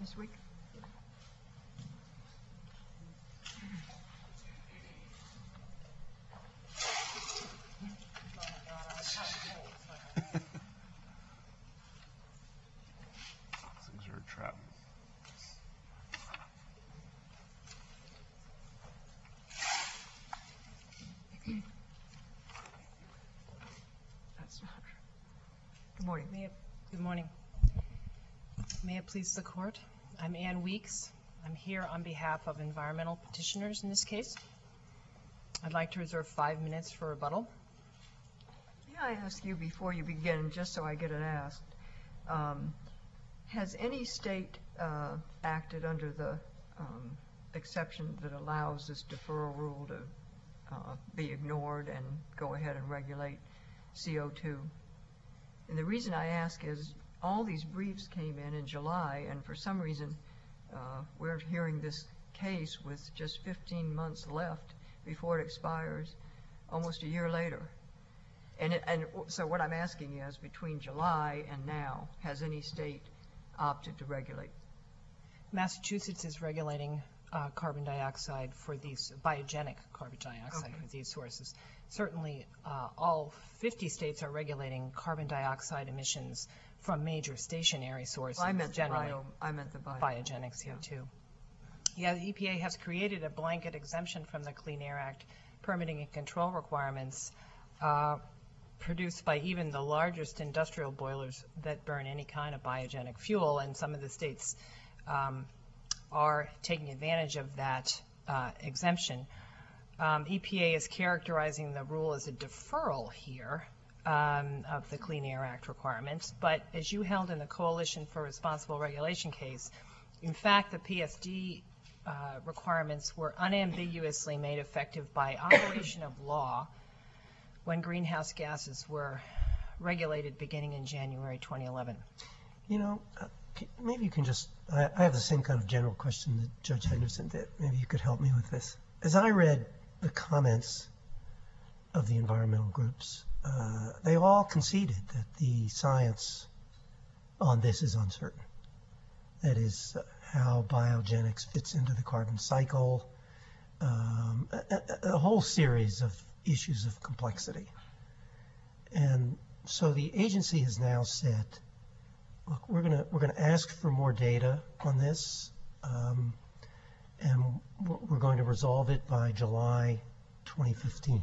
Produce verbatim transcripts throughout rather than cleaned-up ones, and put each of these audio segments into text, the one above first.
this week? Things are a trap. That's not. Good morning. May it, good morning. May it please the court. I'm Ann Weeks. I'm here on behalf of environmental petitioners in this case. I'd like to reserve five minutes for rebuttal. May I ask you before you begin, just so I get it asked, um, has any state uh, acted under the um, exception that allows this deferral rule to uh, be ignored and go ahead and regulate C O two? And the reason I ask is all these briefs came in in July, and for some reason uh, we're hearing this case with just fifteen months left before it expires, almost a year later. And, it, and so what I'm asking is, between July and now, has any state opted to regulate? Massachusetts is regulating uh, carbon dioxide for these, biogenic carbon dioxide Okay. for these sources. Certainly, uh, all fifty states are regulating carbon dioxide emissions from major stationary sources. Well, I meant generally. the bio, I meant the bio. Biogenic C O two. Yeah, the E P A has created a blanket exemption from the Clean Air Act permitting and control requirements uh, produced by even the largest industrial boilers that burn any kind of biogenic fuel, and some of the states um, are taking advantage of that uh, exemption. Um, E P A is characterizing the rule as a deferral here um, of the Clean Air Act requirements, but as you held in the Coalition for Responsible Regulation case, in fact, the P S D uh, requirements were unambiguously made effective by operation of law when greenhouse gases were regulated beginning in January twenty eleven. You know, uh, c- maybe you can just, I, I have the same kind of general question that Judge Henderson did. Maybe you could help me with this. As I read the comments of the environmental groups, uh, they all conceded that the science on this is uncertain. That is, uh, how biogenics fits into the carbon cycle, um, a, a, a whole series of issues of complexity. And so the agency has now said, look, we're gonna we're gonna ask for more data on this, um, and we're we're going to resolve it by July twenty fifteen.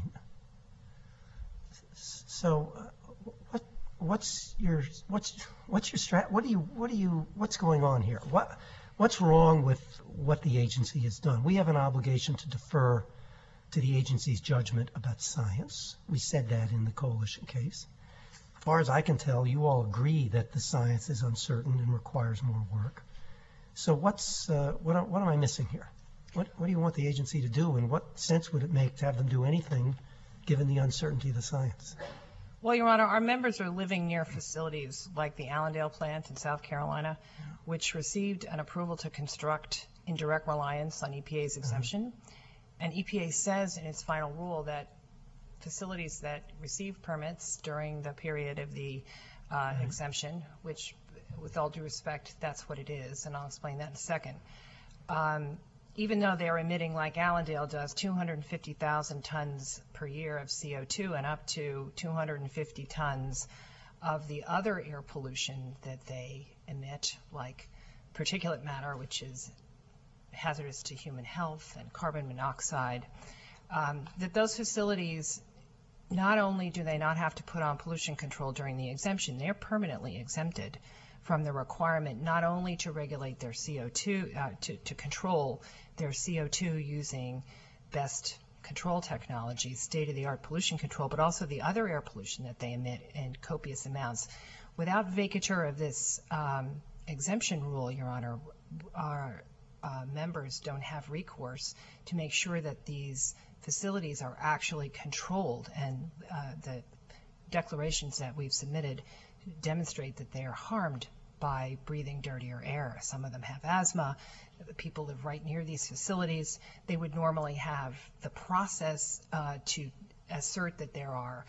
So, uh, what what's your what's what's your strat? What do you what do you what's going on here? What what's wrong with what the agency has done? We have an obligation to defer to the agency's judgment about science. We said that in the Coalition case. As far as I can tell, you all agree that the science is uncertain and requires more work. So what's uh, what, am- what am I missing here? What, what do you want the agency to do, and what sense would it make to have them do anything given the uncertainty of the science? Well, Your Honor, our members are living near facilities like the Allendale plant in South Carolina, which received an approval to construct in direct reliance on E P A's exemption. And E P A says in its final rule that facilities that receive permits during the period of the uh, mm-hmm. exemption, which with all due respect, that's what it is, and I'll explain that in a second. Um, even though they're emitting, like Allendale does, two hundred fifty thousand tons per year of C O two and up to two hundred fifty tons of the other air pollution that they emit, like particulate matter, which is hazardous to human health, and carbon monoxide, um, that those facilities, not only do they not have to put on pollution control during the exemption, they're permanently exempted from the requirement not only to regulate their C O two, uh, to, to control their C O two using best control technology, state-of-the-art pollution control, but also the other air pollution that they emit in copious amounts. Without vacatur of this um, exemption rule, Your Honor, our uh, members don't have recourse to make sure that these facilities are actually controlled, and uh, the declarations that we've submitted demonstrate that they are harmed by breathing dirtier air. Some of them have asthma. The people live right near these facilities. They would normally have the process uh, to assert that there are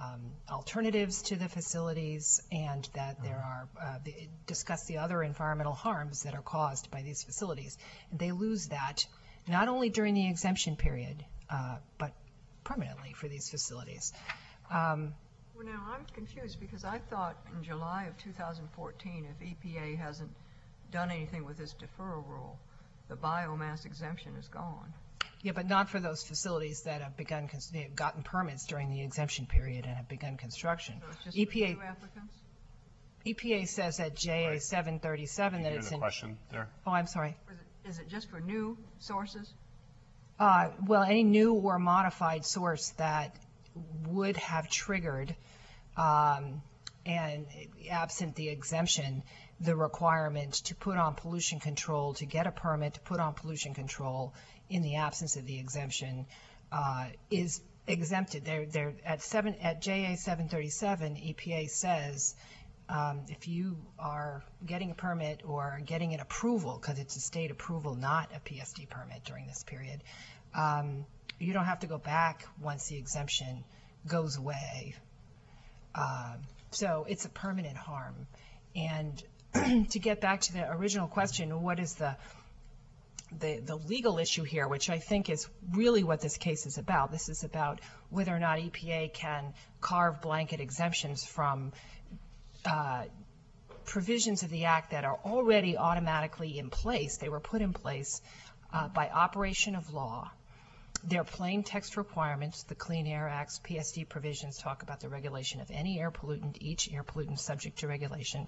um, alternatives to the facilities, and that there are, uh, they discuss the other environmental harms that are caused by these facilities. And they lose that not only during the exemption period, uh, but permanently for these facilities. Um, Well, now, I'm confused because I thought in July of two thousand fourteen, if E P A hasn't done anything with this deferral rule, the biomass exemption is gone. Yeah, but not for those facilities that have begun, cons- they have gotten permits during the exemption period and have begun construction. So it's just E for P A new applicants? E P A says at J A Right. seven thirty-seven that Hear it's the in, question there? oh, I'm sorry. Or is it, is it just for new sources? Uh, well, any new or modified source that would have triggered, um, and absent the exemption, the requirement to put on pollution control, to get a permit to put on pollution control in the absence of the exemption, uh, is exempted. They're, they're at seven, at J A seven thirty-seven, E P A says, um, if you are getting a permit or getting an approval, because it's a state approval, not a P S D permit during this period, um, you don't have to go back once the exemption goes away. Um, so it's a permanent harm. And to get back to the original question, what is the, the the legal issue here, which I think is really what this case is about. This is about whether or not E P A can carve blanket exemptions from uh, provisions of the Act that are already automatically in place. They were put in place uh, by operation of law. They're plain text requirements. The Clean Air Act's P S D provisions talk about the regulation of any air pollutant, each air pollutant subject to regulation.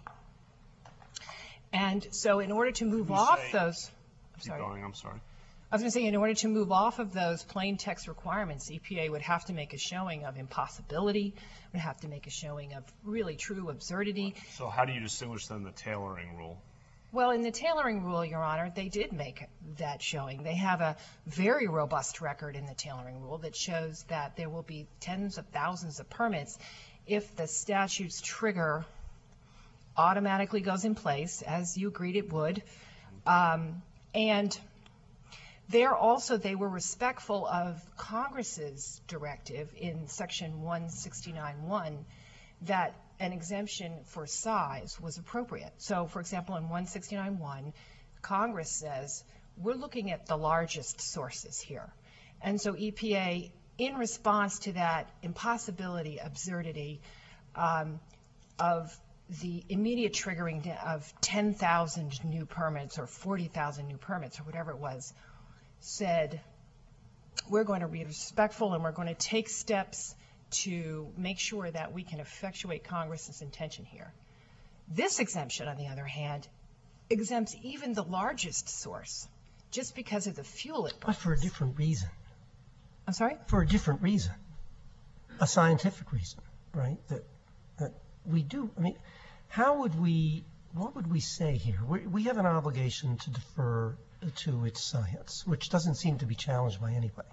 And so in order to move you off say- those, I'm Keep sorry. going, I'm sorry. I was going to say, in order to move off of those plain text requirements, E P A would have to make a showing of impossibility, would have to make a showing of really true absurdity. So how do you distinguish then the tailoring rule? Well, in the tailoring rule, Your Honor, they did make that showing. They have a very robust record in the tailoring rule that shows that there will be tens of thousands of permits if the statute's trigger automatically goes in place, as you agreed it would. Um, and there also, they were respectful of Congress's directive in Section one sixty-nine one that an exemption for size was appropriate. So, for example, in one sixty-nine one, Congress says, we're looking at the largest sources here. And so E P A, in response to that impossibility, absurdity um, of the immediate triggering of ten thousand new permits or forty thousand new permits or whatever it was, said, we're going to be respectful and we're going to take steps to make sure that we can effectuate Congress's intention here. This exemption, on the other hand, exempts even the largest source just because of the fuel it But burns. for a different reason. I'm sorry? For a different reason. A scientific reason, right? That, that we do, I mean, how would we, what would we say here? We, we have an obligation to defer to its science, which doesn't seem to be challenged by anybody.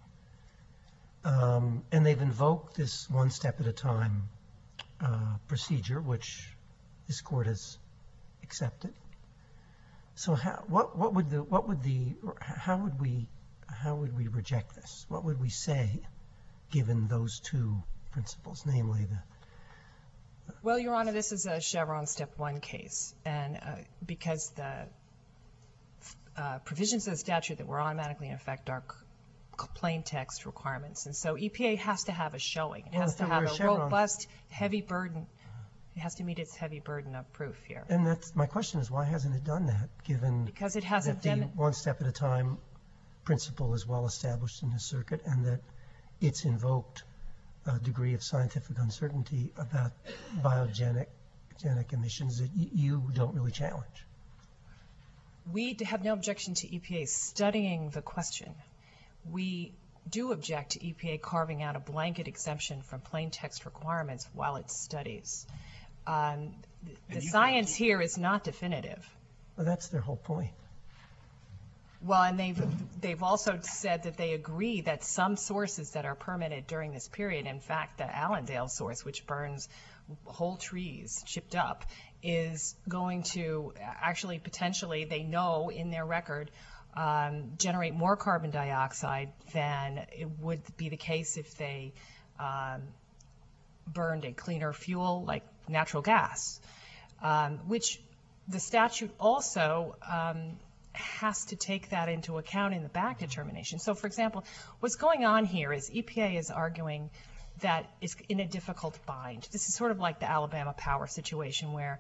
Um, and they've invoked this one step at a time uh, procedure, which this court has accepted. So how, what, what would the, what would the, how would we, how would we reject this? What would we say, given those two principles, namely the, Well, Your Honor, this is a Chevron Step one case, and uh, because the uh, provisions of the statute that were automatically in effect are c- plain text requirements, and so E P A has to have a showing. It Well, has if to it have were a Chevron- robust, heavy burden. It has to meet its heavy burden of proof here. and that's, my question is, why hasn't it done that, given Because it that hasn't the done, one step at a time principle is well established in this circuit, and that it's invoked a degree of scientific uncertainty about biogenic genic emissions that y- you don't really challenge? we d- have no objection to E P A studying the question. We do object to E P A carving out a blanket exemption from plain text requirements while it studies. Um, th- And The you science can't- here is not definitive. Well, that's their whole point. Well, and they've, they've also said that they agree that some sources that are permitted during this period, in fact, the Allendale source, which burns whole trees chipped up, is going to actually potentially, they know in their record, um, generate more carbon dioxide than it would be the case if they um, burned a cleaner fuel like natural gas, um, which the statute also um, has to take that into account in the back determination. So, for example, what's going on here is E P A is arguing that it's in a difficult bind. This is sort of like the Alabama Power situation where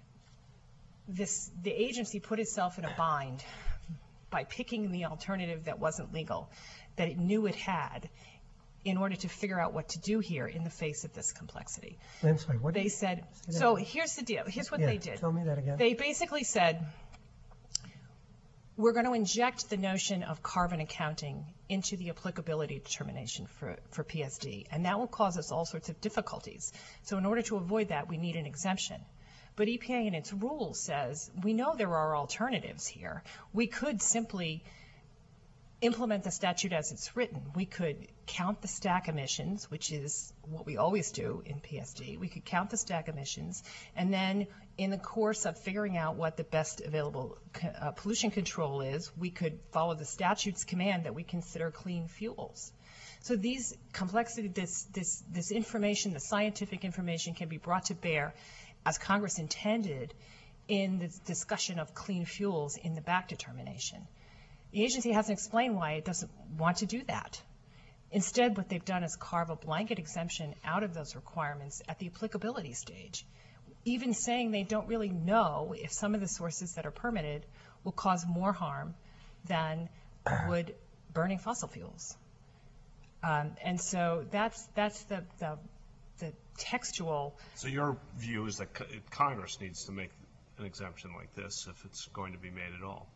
this the agency put itself in a bind by picking the alternative that wasn't legal, that it knew it had, in order to figure out what to do here in the face of this complexity. I'm sorry, what? They said, so here's the deal. Here's what Yeah, they did. tell me that again. They basically said, we're going to inject the notion of carbon accounting into the applicability determination for, for P S D, and that will cause us all sorts of difficulties. So in order to avoid that, we need an exemption. But E P A in its rules says, we know there are alternatives here. We could simply implement the statute as it's written. We could count the stack emissions, which is what we always do in P S D. We could count the stack emissions, and then in the course of figuring out what the best available uh, pollution control is, we could follow the statute's command that we consider clean fuels. So these complexity, this, this, this information, the scientific information, can be brought to bear as Congress intended in the discussion of clean fuels in the back determination. The agency hasn't explained why it doesn't want to do that. Instead, what they've done is carve a blanket exemption out of those requirements at the applicability stage, even saying they don't really know if some of the sources that are permitted will cause more harm than would burning fossil fuels. Um, and so that's that's the, the the textual. So your view is that co- Congress needs to make an exemption like this if it's going to be made at all?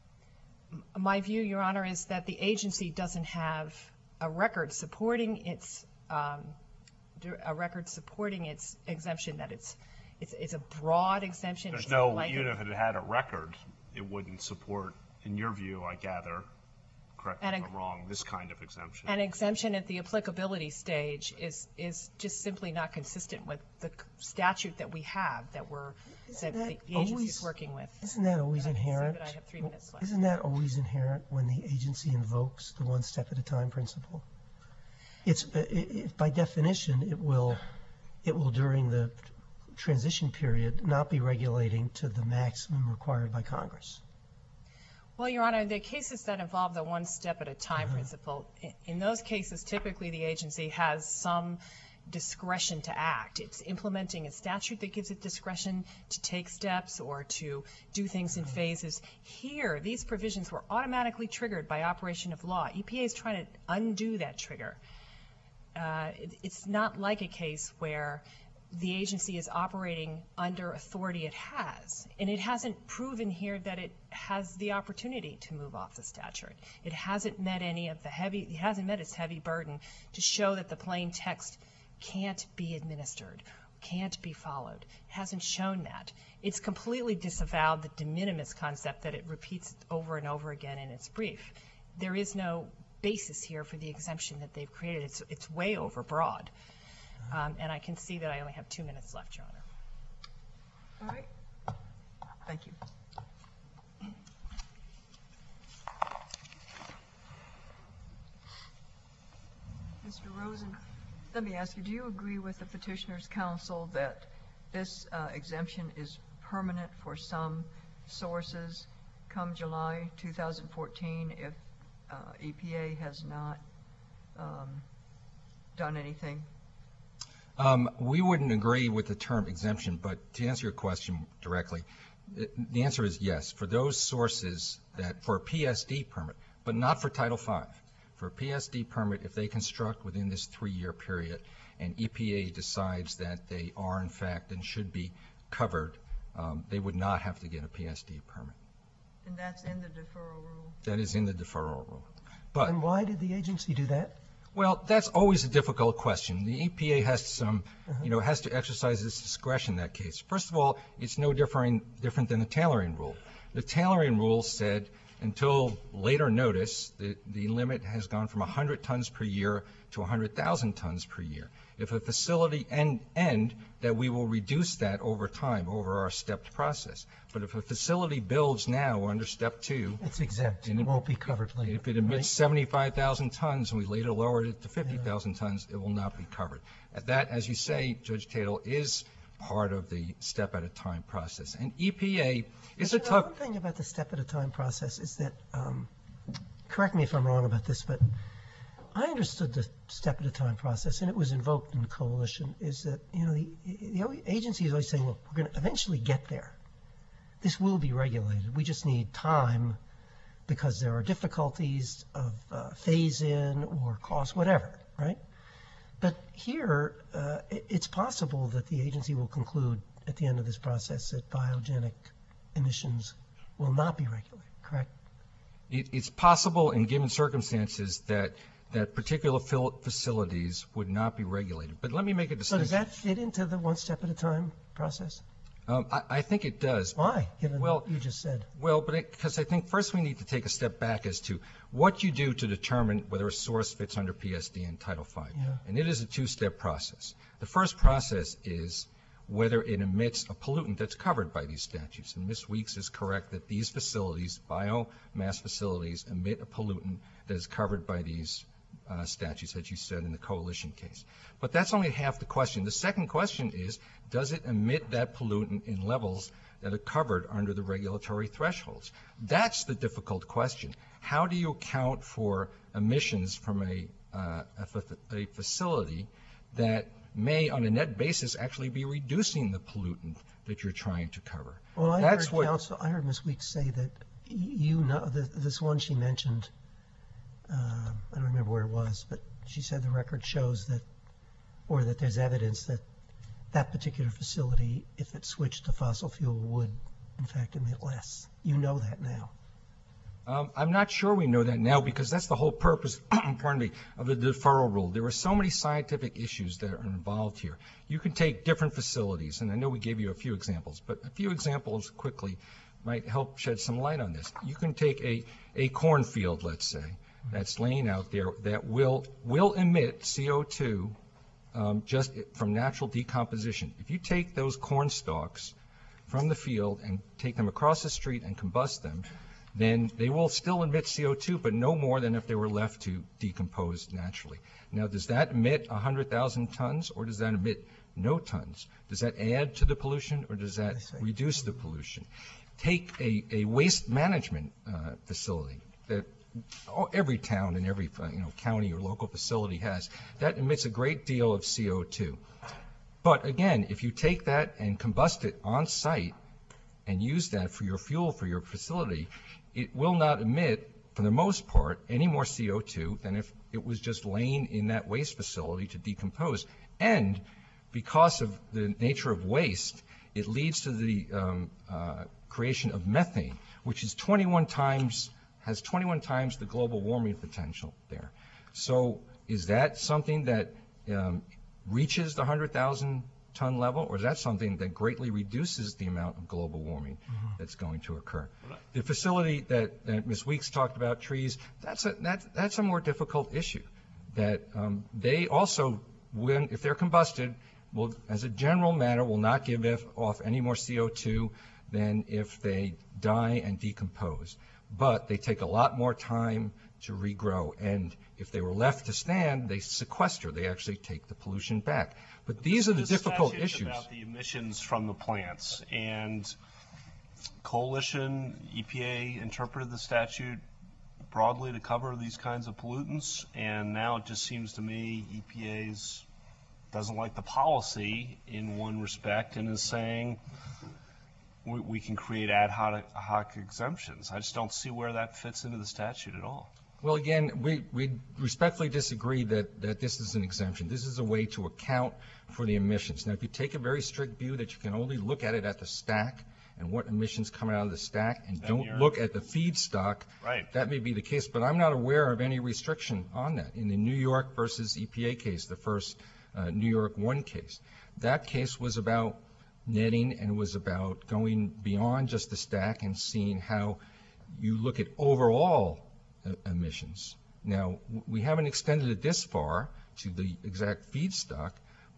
My view, Your Honor, is that the agency doesn't have a record supporting its um, a record supporting its exemption. That it's it's, it's a broad exemption. There's It's no, like even a- if it had a record, it wouldn't support, in your view, I gather, correct me And if a- I'm wrong, this kind of exemption. An exemption at the applicability stage is is just simply not consistent with the c- statute that we have that we're that Isn't that the agency always- is working with. Isn't that always And I can see inherent? that I have three minutes left. Isn't that always inherent when the agency invokes the one step at a time principle? It's, uh, i i by definition, it will, it will during the transition period not be regulating to the maximum required by Congress. Well, Your Honor, the cases that involve the one step at a time principle, i- in those cases, typically the agency has some discretion to act. It's implementing a statute that gives it discretion to take steps or to do things in phases. Here, these provisions were automatically triggered by operation of law. E P A is trying to undo that trigger. Uh, it, it's not like a case where the agency is operating under authority it has, and it hasn't proven here that it has the opportunity to move off the statute. It hasn't met any of the heavy, it hasn't met its heavy burden to show that the plain text can't be administered, can't be followed. It hasn't shown that. It's completely disavowed the de minimis concept that it repeats over and over again in its brief. There is no basis here for the exemption that they've created. It's, it's way overbroad. Um, and I can see that I only have two minutes left, Your Honor. All right. Thank you. Mister Rosen, let me ask you, do you agree with the Petitioner's Counsel that this uh, exemption is permanent for some sources come July two thousand fourteen if uh, E P A has not um, done anything? Um, we wouldn't agree with the term exemption, but to answer your question directly, the, the answer is yes. For those sources that, for a P S D permit, but not for Title five. For a P S D permit, if they construct within this three-year period and E P A decides that they are in fact and should be covered, um, they would not have to get a P S D permit. And that's in the deferral rule? That is in the deferral rule. But And why did the agency do that? Well, that's always a difficult question. The E P A has some, you know, has to exercise its discretion in that case. First of all, it's no different, different than the tailoring rule. The tailoring rule said until later notice, the, the limit has gone from one hundred tons per year to one hundred thousand tons per year. If a facility end, end, that we will reduce that over time, over our stepped process. But if a facility builds now under step two, It's exempt. And It it- won't be covered later. if it emits seventy-five thousand tons and we later lowered it to fifty thousand tons, it will not be covered. And that, as you say, Judge Tatel, is part of the step-at-a-time process. And E P A is a But, you know, tough... One thing about the step-at-a-time process is that, um, correct me if I'm wrong about this, but I understood the step-at-a-time process, and it was invoked in coalition, is that, you know, the, the agency is always saying, look, we're going to eventually get there. This will be regulated. We just need time because there are difficulties of uh, phase-in or cost, whatever, right? But here, uh, it, it's possible that the agency will conclude at the end of this process that biogenic emissions will not be regulated, correct? It, it's possible in given circumstances that that particular fil- facilities would not be regulated. But let me make a So distinction. does that fit into the one step at a time process? Um, I, I think it does. Why, given Well- what you just said? Well, but because I think first we need to take a step back as to what you do to determine whether a source fits under P S D and Title five. Yeah. And it is a two-step process. The first process is whether it emits a pollutant that's covered by these statutes. And Miz Weeks is correct that these facilities, biomass facilities, emit a pollutant that is covered by these uh, statutes, as you said in the coalition case. But that's only half the question. The second question is, does it emit that pollutant in levels that are covered under the regulatory thresholds? That's the difficult question. How do you account for emissions from a, uh, a, fa- a facility that may, on a net basis, actually be reducing the pollutant that you're trying to cover? Well, I That's heard what- counsel, I heard Miz Weeks say that y- you know, th- this one she mentioned, uh, I don't remember where it was, but she said the record shows that, or that there's evidence that that particular facility, if it switched to fossil fuel, would in fact emit less. You know that now. Um, I'm not sure we know that now because that's the whole purpose, pardon me, of the deferral rule. There are so many scientific issues that are involved here. You can take different facilities, and I know we gave you a few examples, but a few examples quickly might help shed some light on this. You can take a, a cornfield, let's say, that's laying out there that will, will emit C O two um, just from natural decomposition. If you take those corn stalks from the field and take them across the street and combust them, then they will still emit C O two, but no more than if they were left to decompose naturally. Now, does that emit one hundred thousand tons, or does that emit no tons? Does that add to the pollution, or does that I see. reduce the pollution? Take a, a waste management uh, facility that oh, every town and every uh, you know county or local facility has. That emits a great deal of C O two. But again, if you take that and combust it on site and use that for your fuel for your facility, it will not emit, for the most part, any more C O two than if it was just laying in that waste facility to decompose. And because of the nature of waste, it leads to the um, uh, creation of methane, which is twenty-one times, has twenty-one times the global warming potential there. So is that something that um, reaches the one hundred thousand ton level, or is that something that greatly reduces the amount of global warming that's going to occur? The facility that, that Miz Weeks talked about, trees, that's a, that, that's a more difficult issue. That um, they also, when, if they're combusted, will, as a general matter, will not give if, off any more C O two than if they die and decompose. But they take a lot more time to regrow. And if they were left to stand, they sequester. They actually take the pollution back. But these are the This difficult statute's issues. about the emissions from the plants, and Coalition, E P A interpreted the statute broadly to cover these kinds of pollutants, and now it just seems to me E P A's doesn't like the policy in one respect and is saying we, we can create ad hoc, hoc exemptions. I just don't see where that fits into the statute at all. Well, again, we, we respectfully disagree that, that this is an exemption. This is a way to account for the emissions. Now, if you take a very strict view that you can only look at it at the stack and what emissions come out of the stack and Then don't you're- look at the feedstock, Right. that may be the case. But I'm not aware of any restriction on that. In the New York versus E P A case, the first uh, New York one case, that case was about netting and was about going beyond just the stack and seeing how you look at overall uh, emissions. Now, w- we haven't extended it this far to the exact feedstock,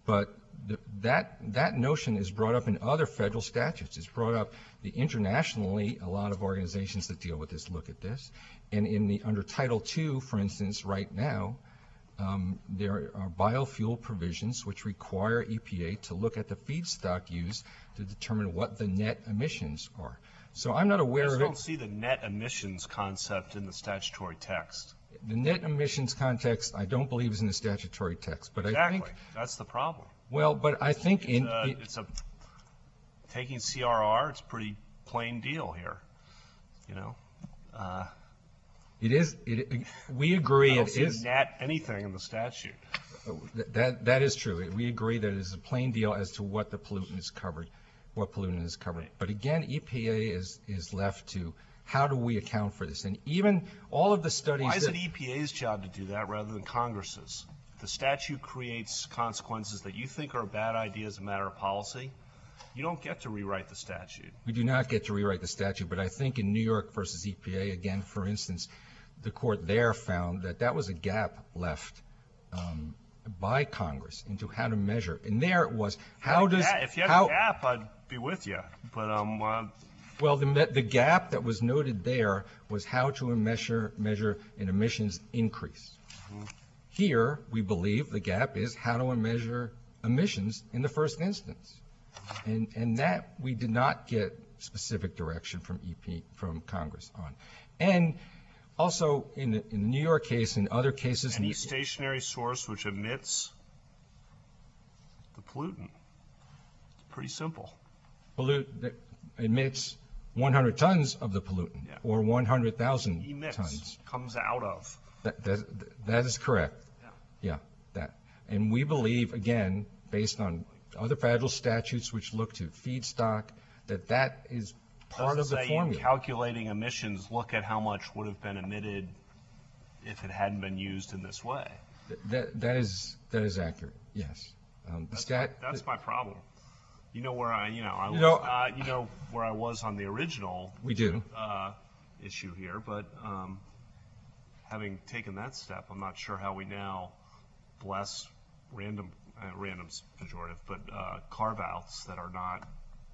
But the, that that notion is brought up in other federal statutes. It's brought up the, internationally. A lot of organizations that deal with this look at this, and in the under Title two, for instance, right now, um, there are biofuel provisions which require E P A to look at the feedstock used to determine what the net emissions are. So I'm not I aware just of don't it. see the net emissions concept in the statutory text. The net emissions context, I don't believe, is in the statutory text. But I Exactly. think, That's the problem. well, but I think in. Uh, it's a, taking C R R, it's a pretty plain deal here, you know? Uh, It is, it, we agree I don't it see is, net anything in the statute. that, that is true. We agree that it is a plain deal as to what the pollutant is covered, what pollutant is covered. But again, E P A is, is left to, how do we account for this? And even all of the studies Why is that. it E P A's job to do that rather than Congress's? If the statute creates consequences that you think are a bad idea as a matter of policy, you don't get to rewrite the statute. We do not get to rewrite the statute, but I think in New York versus E P A, again, for instance, the court there found that that was a gap left um, by Congress into how to measure. And there it was, how does, Yeah, if you had how, a gap, I'd be with you. But um, uh, well, the, me- the gap that was noted there was how to measure, measure an emissions increase. Here, we believe the gap is how to measure emissions in the first instance. And, and that we did not get specific direction from E P, from Congress on. And also, in the, in the New York case and other cases. in any the- stationary source which emits the pollutant. It's pretty simple. pollute, that emits one hundred tons of the pollutant, Yeah. or one hundred thousand Emits, tons. comes out of. That, that, that is correct. Yeah. Yeah, that. And we believe, again, based on other federal statutes which look to feedstock, that that is part of Doesn't the say in formula. calculating emissions, look at how much would have been emitted if it hadn't been used in this way. That, that is, that is accurate, yes. Um, the That's, stat, my, that's my problem. You know where I, you know, I You was, know- uh, you know where I was on the original we do. uh, issue here, but um, having taken that step, I'm not sure how we now bless random, uh, random's pejorative, but uh, carve-outs that are not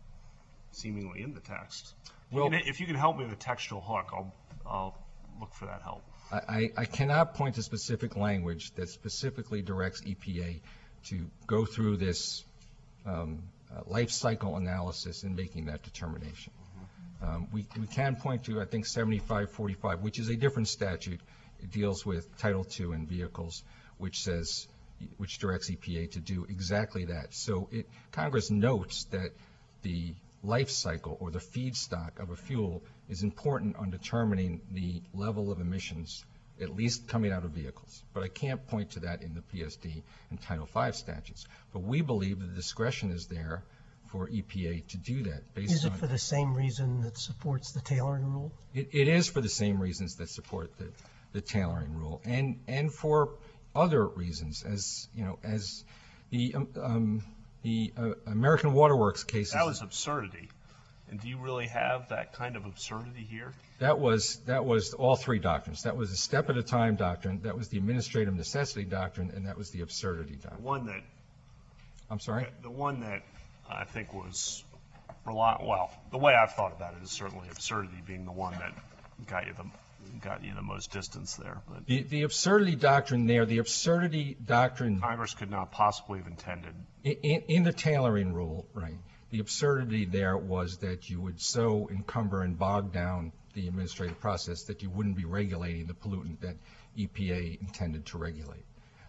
seemingly in the text. If you Well- can- if you can help me with a textual hook, I'll, I'll look for that help. I, I I cannot point to specific language that specifically directs E P A to go through this um, uh, life cycle analysis in making that determination. Um, we, we can point to, I think, seventy-five forty-five, which is a different statute. It deals with Title two and vehicles, which says, which directs E P A to do exactly that. So it, Congress notes that the life cycle or the feedstock of a fuel is important on determining the level of emissions, at least coming out of vehicles. But I can't point to that in the P S D and Title five statutes. But we believe the discretion is there for E P A to do that based Is it on. for the same reason that supports the tailoring rule? It, it is for the same reasons that support the, the tailoring rule, and, and for other reasons, as, you know, as the, um, um, the uh, American Water Works cases. That was absurdity. And do you really have that kind of absurdity here? That was, that was all three doctrines. That was the step-at-a-time doctrine, that was the administrative necessity doctrine, and that was the absurdity The doctrine. one that, I'm sorry? the one that I think was, rely, well, the way I've thought about it is certainly absurdity being the one that got you the, got you the most distance there. But The, the absurdity doctrine there, the absurdity doctrine Congress could not possibly have intended. in, in in the tailoring rule, right, the absurdity there was that you would so encumber and bog down the administrative process that you wouldn't be regulating the pollutant that E P A intended to regulate.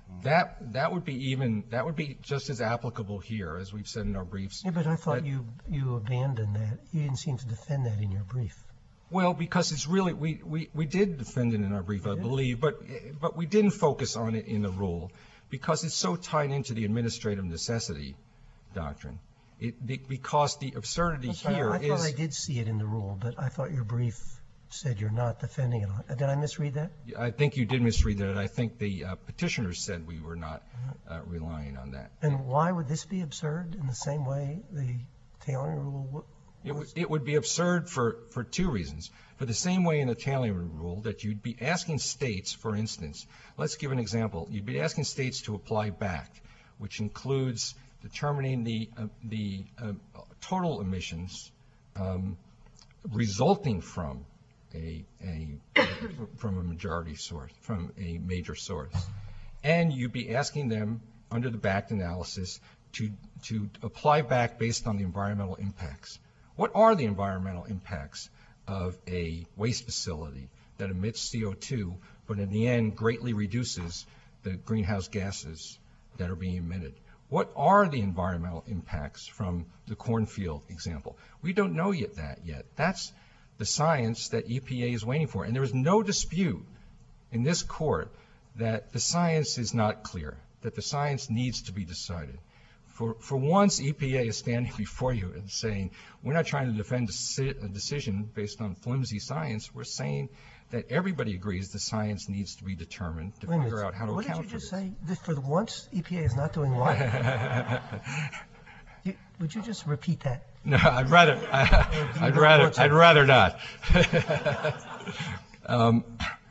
That, that would be even, that would be just as applicable here, as we've said in our briefs. Yeah, but I thought That- you, you abandoned that. You didn't seem to defend that in your brief. Well, because it's really, we, we, we did defend it in our brief, I did? believe, but, but we didn't focus on it in the rule because it's so tied into the administrative necessity doctrine. It, the- because the absurdity I'm sorry, here I thought I is, did see it in the rule, but I thought your brief said you're not defending it. on- Did I misread that? I think you did misread that, and I think the uh, petitioner said we were not uh, relying on that. And why would this be absurd in the same way the tailoring rule wa- It would, it would be absurd for, for two reasons. For the same way in the tailoring rule that you'd be asking states, for instance, let's give an example. You'd be asking states to apply back which includes determining the, uh, the uh, total emissions um, resulting from a, a from a majority source, from a major source. And you'd be asking them under the B A C T analysis to, to apply back based on the environmental impacts. What are the environmental impacts of a waste facility that emits C O two, but in the end greatly reduces the greenhouse gases that are being emitted? What are the environmental impacts from the cornfield example? We don't know yet that yet. That's the science that E P A is waiting for. And there is no dispute in this court that the science is not clear, that the science needs to be decided. For, for once, E P A is standing before you and saying, we're not trying to defend a, si- a decision based on flimsy science. We're saying that everybody agrees the science needs to be determined to Wait a figure minute. out how to What account did you for just this. say? That for the once, E P A is not doing what? You- Would you just repeat that? No, I'd rather, I, you I'd not rather, want to? I'd rather not. um,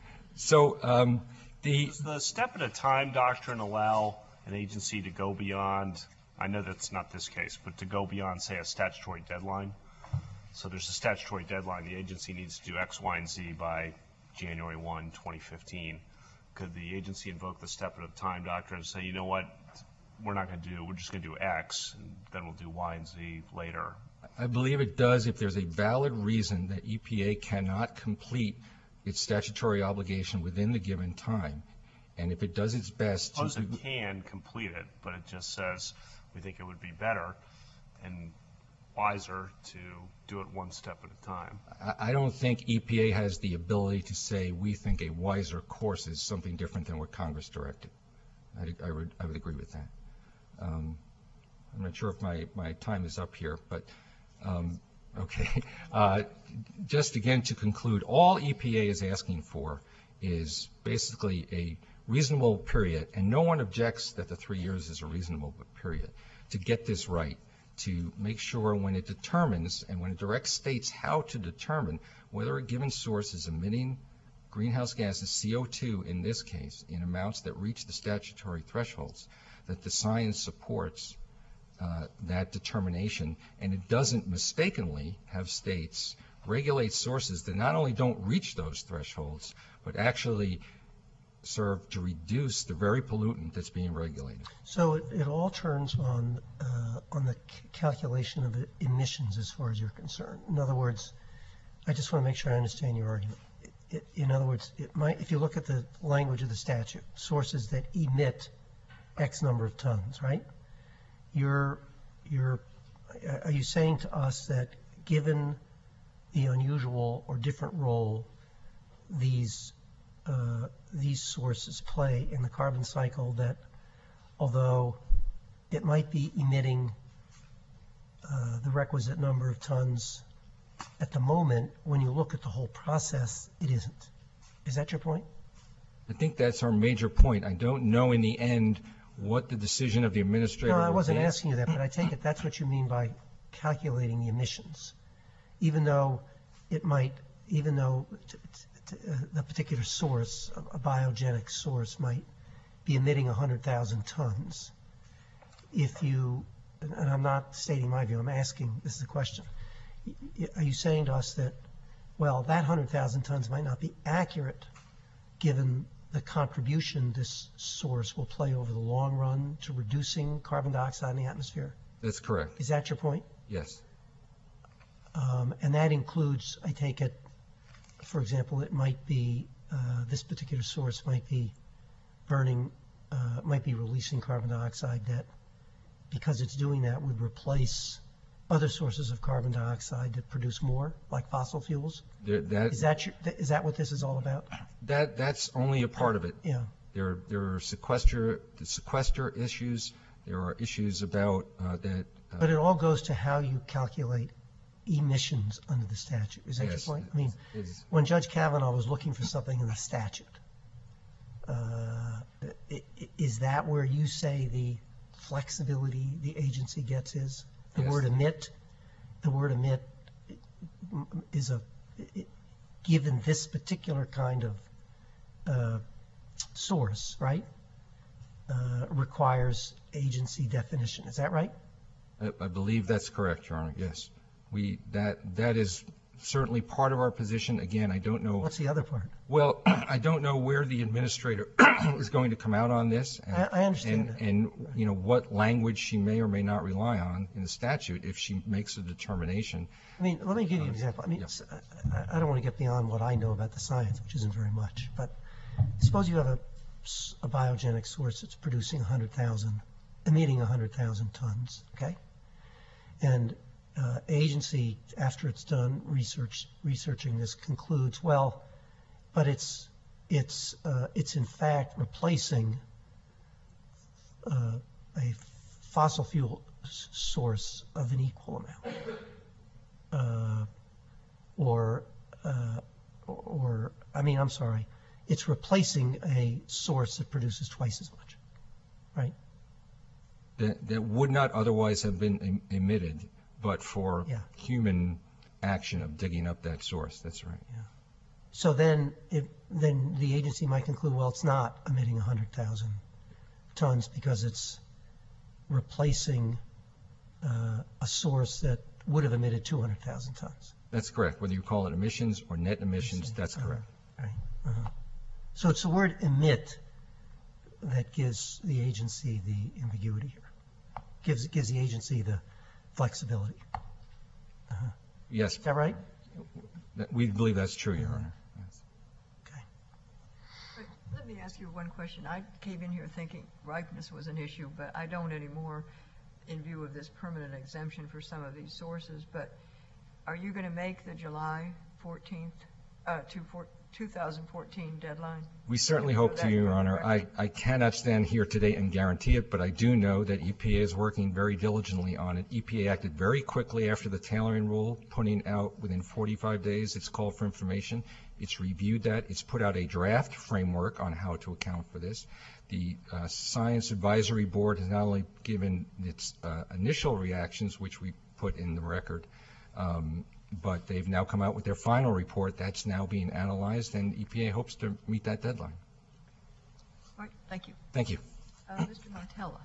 so um, the Does the step at a time doctrine allow an agency to go beyond, I know that's not this case, but to go beyond, say, a statutory deadline? So there's a statutory deadline, the agency needs to do X, Y, and Z by January first, twenty fifteen. Could the agency invoke the step at a time doctrine and say, you know what, we're not going to do, we're just going to do X, and then we'll do Y and Z later? I believe it does if there's a valid reason that E P A cannot complete its statutory obligation within the given time. And if it does its best to... Suppose it can complete it, but it just says, we think it would be better and wiser to do it one step at a time. I I don't think E P A has the ability to say, we think a wiser course is something different than what Congress directed. I, I, would, I would agree with that. Um, I'm not sure if my, my time is up here, but um, okay. Uh, just again to conclude, all E P A is asking for is basically a reasonable period, and no one objects that the three years is a reasonable period, to get this right, to make sure when it determines and when it directs states how to determine whether a given source is emitting greenhouse gases, C O two in this case, in amounts that reach the statutory thresholds, that the science supports uh, that determination, and it doesn't mistakenly have states regulate sources that not only don't reach those thresholds, but actually serve to reduce the very pollutant that's being regulated. So it, it all turns on uh, on the c- calculation of the emissions as far as you're concerned. In other words, I just want to make sure I understand your argument. It, it, in other words, it might, if you look at the language of the statute, sources that emit X number of tons, right? You're, you're, are you saying to us that given the unusual or different role these uh, these sources play in the carbon cycle, that although it might be emitting uh, the requisite number of tons at the moment, when you look at the whole process, it isn't? Is that your point? I think that's our major point. I don't know in the end what the decision of the administrator No, I will wasn't be. asking you that, but I take it that's what you mean by calculating the emissions, even though it might, even though t- t- t- uh, the particular source, a a biogenic source, might be emitting one hundred thousand tons. If you, and and I'm not stating my view, I'm asking, this is a question. Y- y- Are you saying to us that, well, that one hundred thousand tons might not be accurate given the contribution this source will play over the long run to reducing carbon dioxide in the atmosphere? That's correct. Is that your point? Yes. Um, and that includes, I take it, for example, it might be, uh, this particular source might be burning, uh, might be releasing carbon dioxide that, because it's doing that, would replace other sources of carbon dioxide that produce more, like fossil fuels. There, that, Is that your, is that what this is all about? that that's only a part of it. Yeah. There, there are sequester, the sequester issues. There are issues about uh, that. Uh, But it all goes to how you calculate emissions under the statute. Is that your yes, point? I mean, is- when Judge Kavanaugh was looking for something in the statute, uh, i- i- is that where you say the flexibility the agency gets is? The Yes. word emit, the word emit is a, i- given this particular kind of uh, source, right, uh, requires agency definition. Is that right? I, I believe that's correct, Your Honor, yes. We, that, that is certainly part of our position. Again, I don't know. What's the other part? Well, I don't know where the administrator is going to come out on this. And, I- I understand and, that. And, you know, what language she may or may not rely on in the statute if she makes a determination. I mean, let me give you an example. I mean, Yeah. s- I, I don't want to get beyond what I know about the science, which isn't very much, but suppose you have a, s- a biogenic source that's producing one hundred thousand, emitting one hundred thousand tons, okay? And uh, agency, after it's done research, researching this, concludes, well, but it's, it's, uh, it's in fact replacing uh, a fossil fuel s- source of an equal amount. Uh, or, uh, or, I mean, I'm sorry, it's replacing a source that produces twice as much, right? That, that would not otherwise have been em- emitted, but for Yeah. human action of digging up that source. That's right. So then, if, then the agency might conclude, well, it's not emitting one hundred thousand tons because it's replacing uh, a source that would have emitted two hundred thousand tons. That's correct. Whether you call it emissions or net emissions, that's correct. Right. Uh-huh. So it's the word emit that gives the agency the ambiguity here. Gives, gives the agency the flexibility. Yes, Is that right? that- we believe that's true, Your Honor. Yes. Okay. But let me ask you one question. I came in here thinking ripeness was an issue, but I don't anymore in view of this permanent exemption for some of these sources. But are you going to make the July fourteenth, uh, two four- two thousand fourteen deadline? We certainly Can you hope go to, that Your far Honor. I, directly? I cannot stand here today and guarantee it, but I do know that E P A is working very diligently on it. E P A acted very quickly after the tailoring rule, putting out within forty-five days its call for information. It's reviewed that. It's put out a draft framework on how to account for this. The uh, Science Advisory Board has not only given its uh, initial reactions, which we put in the record, um, but they've now come out with their final report. That's now being analyzed, and E P A hopes to meet that deadline. All right, thank you. Thank you. Uh, Mister Martella.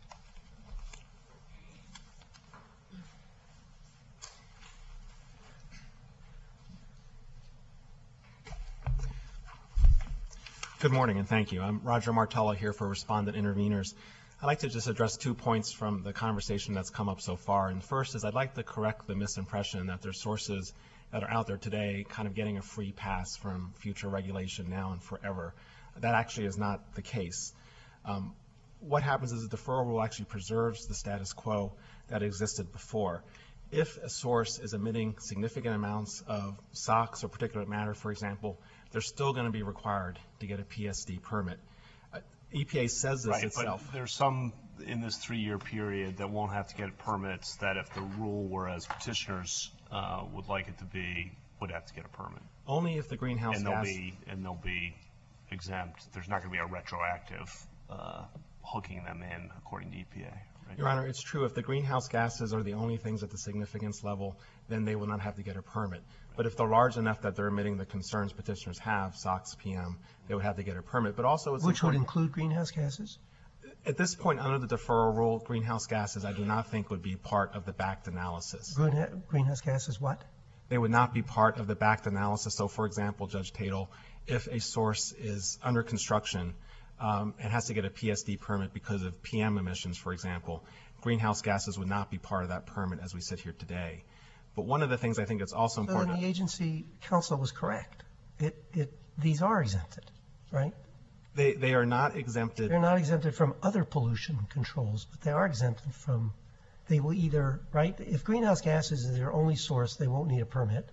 Good morning, and thank you. I'm Roger Martella here for Respondent Interveners. I'd like to just address two points from the conversation that's come up so far. And first is I'd like to correct the misimpression that there's sources that are out there today kind of getting a free pass from future regulation now and forever. That actually is not the case. Um, what happens is the deferral rule actually preserves the status quo that existed before. If a source is emitting significant amounts of SOx or particulate matter, for example, they're still going to be required to get a P S D permit. Uh, E P A says this Right, itself. but there's some in this three-year period that won't have to get permits that if the rule were as petitioners uh, would like it to be, would have to get a permit. Only if the greenhouse And they'll gas. be, and they'll be exempt. There's not going to be a retroactive uh, hooking them in according to E P A. Right? Your Honor, it's true. If the greenhouse gases are the only things at the significance level, then they will not have to get a permit. But if they're large enough that they're emitting the concerns petitioners have, SOx, P M, they would have to get a permit. But also it's Which would important- include greenhouse gases? At this point, under the deferral rule, greenhouse gases I do not think would be part of the backed analysis. Greenha- Greenhouse gases what? They would not be part of the backed analysis. So, for example, Judge Tatel, if a source is under construction um, and has to get a P S D permit because of P M emissions, for example, greenhouse gases would not be part of that permit as we sit here today. But one of the things I think that's also So then important. the agency counsel was correct. It, it, these are exempted, right? They, they are not exempted. They're not exempted from other pollution controls, but they are exempted from, they will either, right? If greenhouse gases is their only source, they won't need a permit.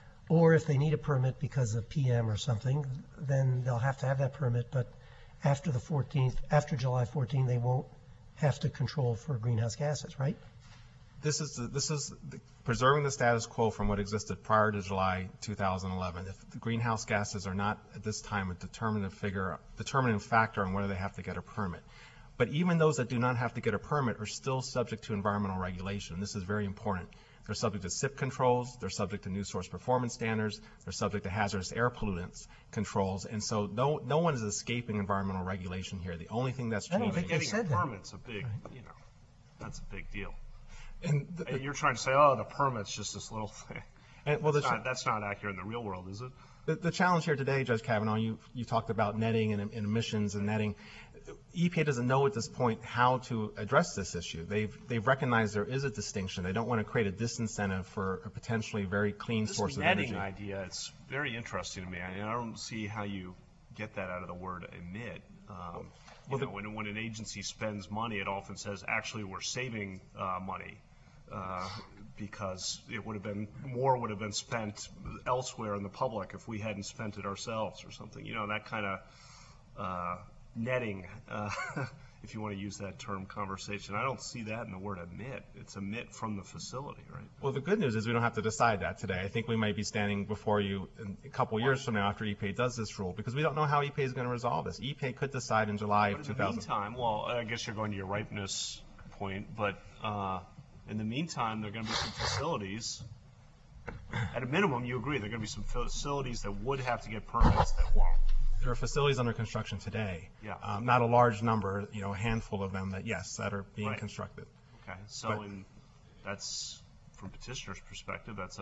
Or if they need a permit because of P M or something, then they'll have to have that permit. But after the fourteenth, after July fourteenth, they won't have to control for greenhouse gases, right? This is, the- this is the- preserving the status quo from what existed prior to July two thousand eleven. If the greenhouse gases are not at this time a determinative figure, determinative factor on whether they have to get a permit. But even those that do not have to get a permit are still subject to environmental regulation. This is very important. They're subject to S I P controls. They're subject to new source performance standards. They're subject to hazardous air pollutants controls. And so no, no one is escaping environmental regulation here. The only thing that's I don't changing. think they Getting a said that. permit's a big, you know, that's a big deal. And the, And you're trying to say, oh, the permit's just this little thing. and, well, the, That's not, that's not accurate in the real world, is it? The, the challenge here today, Judge Kavanaugh, you, you talked about netting and, and emissions and netting. E P A doesn't know at this point how to address this issue. They've, they've recognized there is a distinction. They don't want to create a disincentive for a potentially very clean This source of netting energy. idea, it's very interesting to me. I, I don't see how you get that out of the word emit. Um, you Well, the- know, when, when an agency spends money, it often says, actually, we're saving uh, money. Uh, because it would have been, more would have been spent elsewhere in the public if we hadn't spent it ourselves or something. You know, that kind of uh, netting, uh, if you want to use that term, conversation. I don't see that in the word emit. It's emit from the facility, right? Well, the good news is we don't have to decide that today. I think we might be standing before you in a couple years from now after E P A does this rule, because we don't know how E P A is going to resolve this. E P A could decide in July But of in two the thousand. meantime, well, I guess you're going to your ripeness point, but uh, in the meantime, there are going to be some facilities. At a minimum, you agree, there are going to be some facilities that would have to get permits that won't. There are facilities under construction today. Yeah. Um, not a large number, you know, a handful of them that, yes, that are being Right. constructed. Okay, so But- in, that's, from petitioner's perspective, that's a,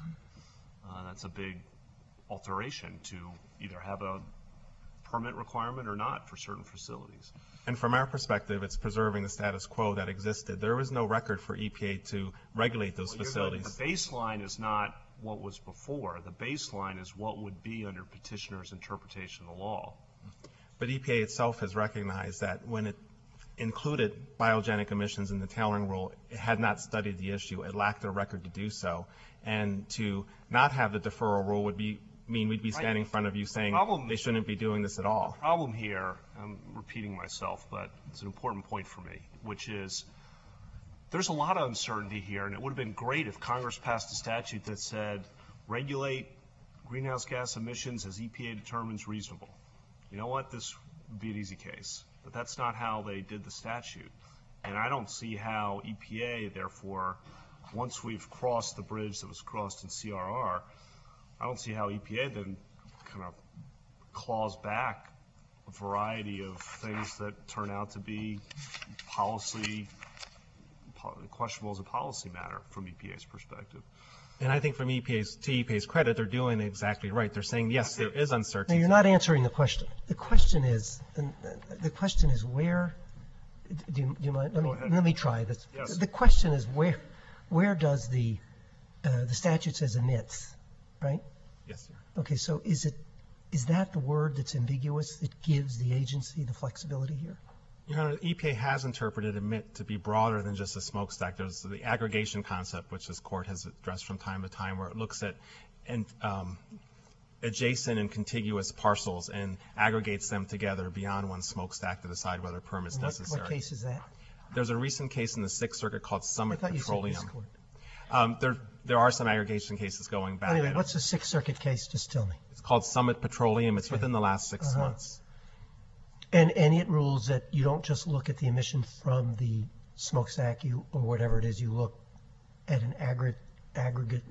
uh, that's a big alteration to either have a permit requirement or not for certain facilities. And from our perspective, it's preserving the status quo that existed. There was no record for E P A to regulate those Well, you're facilities. going- The baseline is not what was before. The baseline is what would be under petitioner's interpretation of the law. But E P A itself has recognized that when it included biogenic emissions in the tailoring rule, it had not studied the issue. It lacked a record to do so. And to not have the deferral rule would be mean we'd be standing in front of you saying Problem- they shouldn't be doing this at all. Problem here, I'm repeating myself, but it's an important point for me, which is there's a lot of uncertainty here, and it would have been great if Congress passed a statute that said regulate greenhouse gas emissions as E P A determines reasonable. You know what? This would be an easy case. But that's not how they did the statute. And I don't see how E P A, therefore, once we've crossed the bridge that was crossed in C R R, I don't see how E P A then kind of claws back a variety of things that turn out to be policy, po- questionable as a policy matter from E P A's perspective. And I think from E P A's, to E P A's credit, they're doing exactly right. They're saying, yes, there is No, uncertainty. you're not answering the question. The question is, and uh, the question is where, do you, do you mind, let me, Go ahead. let me try this. Yes. The question is where, where does the, uh, the statute says emits, right? Yes, sir. Okay, so is it, is that the word that's ambiguous that gives the agency the flexibility here? Your Honor, E P A has interpreted emit to be broader than just a smokestack. There's the aggregation concept, which this court has addressed from time to time, where it looks at and, um, adjacent and contiguous parcels and aggregates them together beyond one smokestack to decide whether a permit is What, necessary. what case is that? There's a recent case in the Sixth Circuit called I Summit thought you said Petroleum. this court. Um, there, there are some aggregation cases going back. Anyway, and what's the Sixth Circuit case? Just tell me. It's called Summit Petroleum. It's Okay. within the last six Uh-huh. months. And, and it rules that you don't just look at the emission from the smokestack, you, or whatever it is, you look at an aggregate, aggregate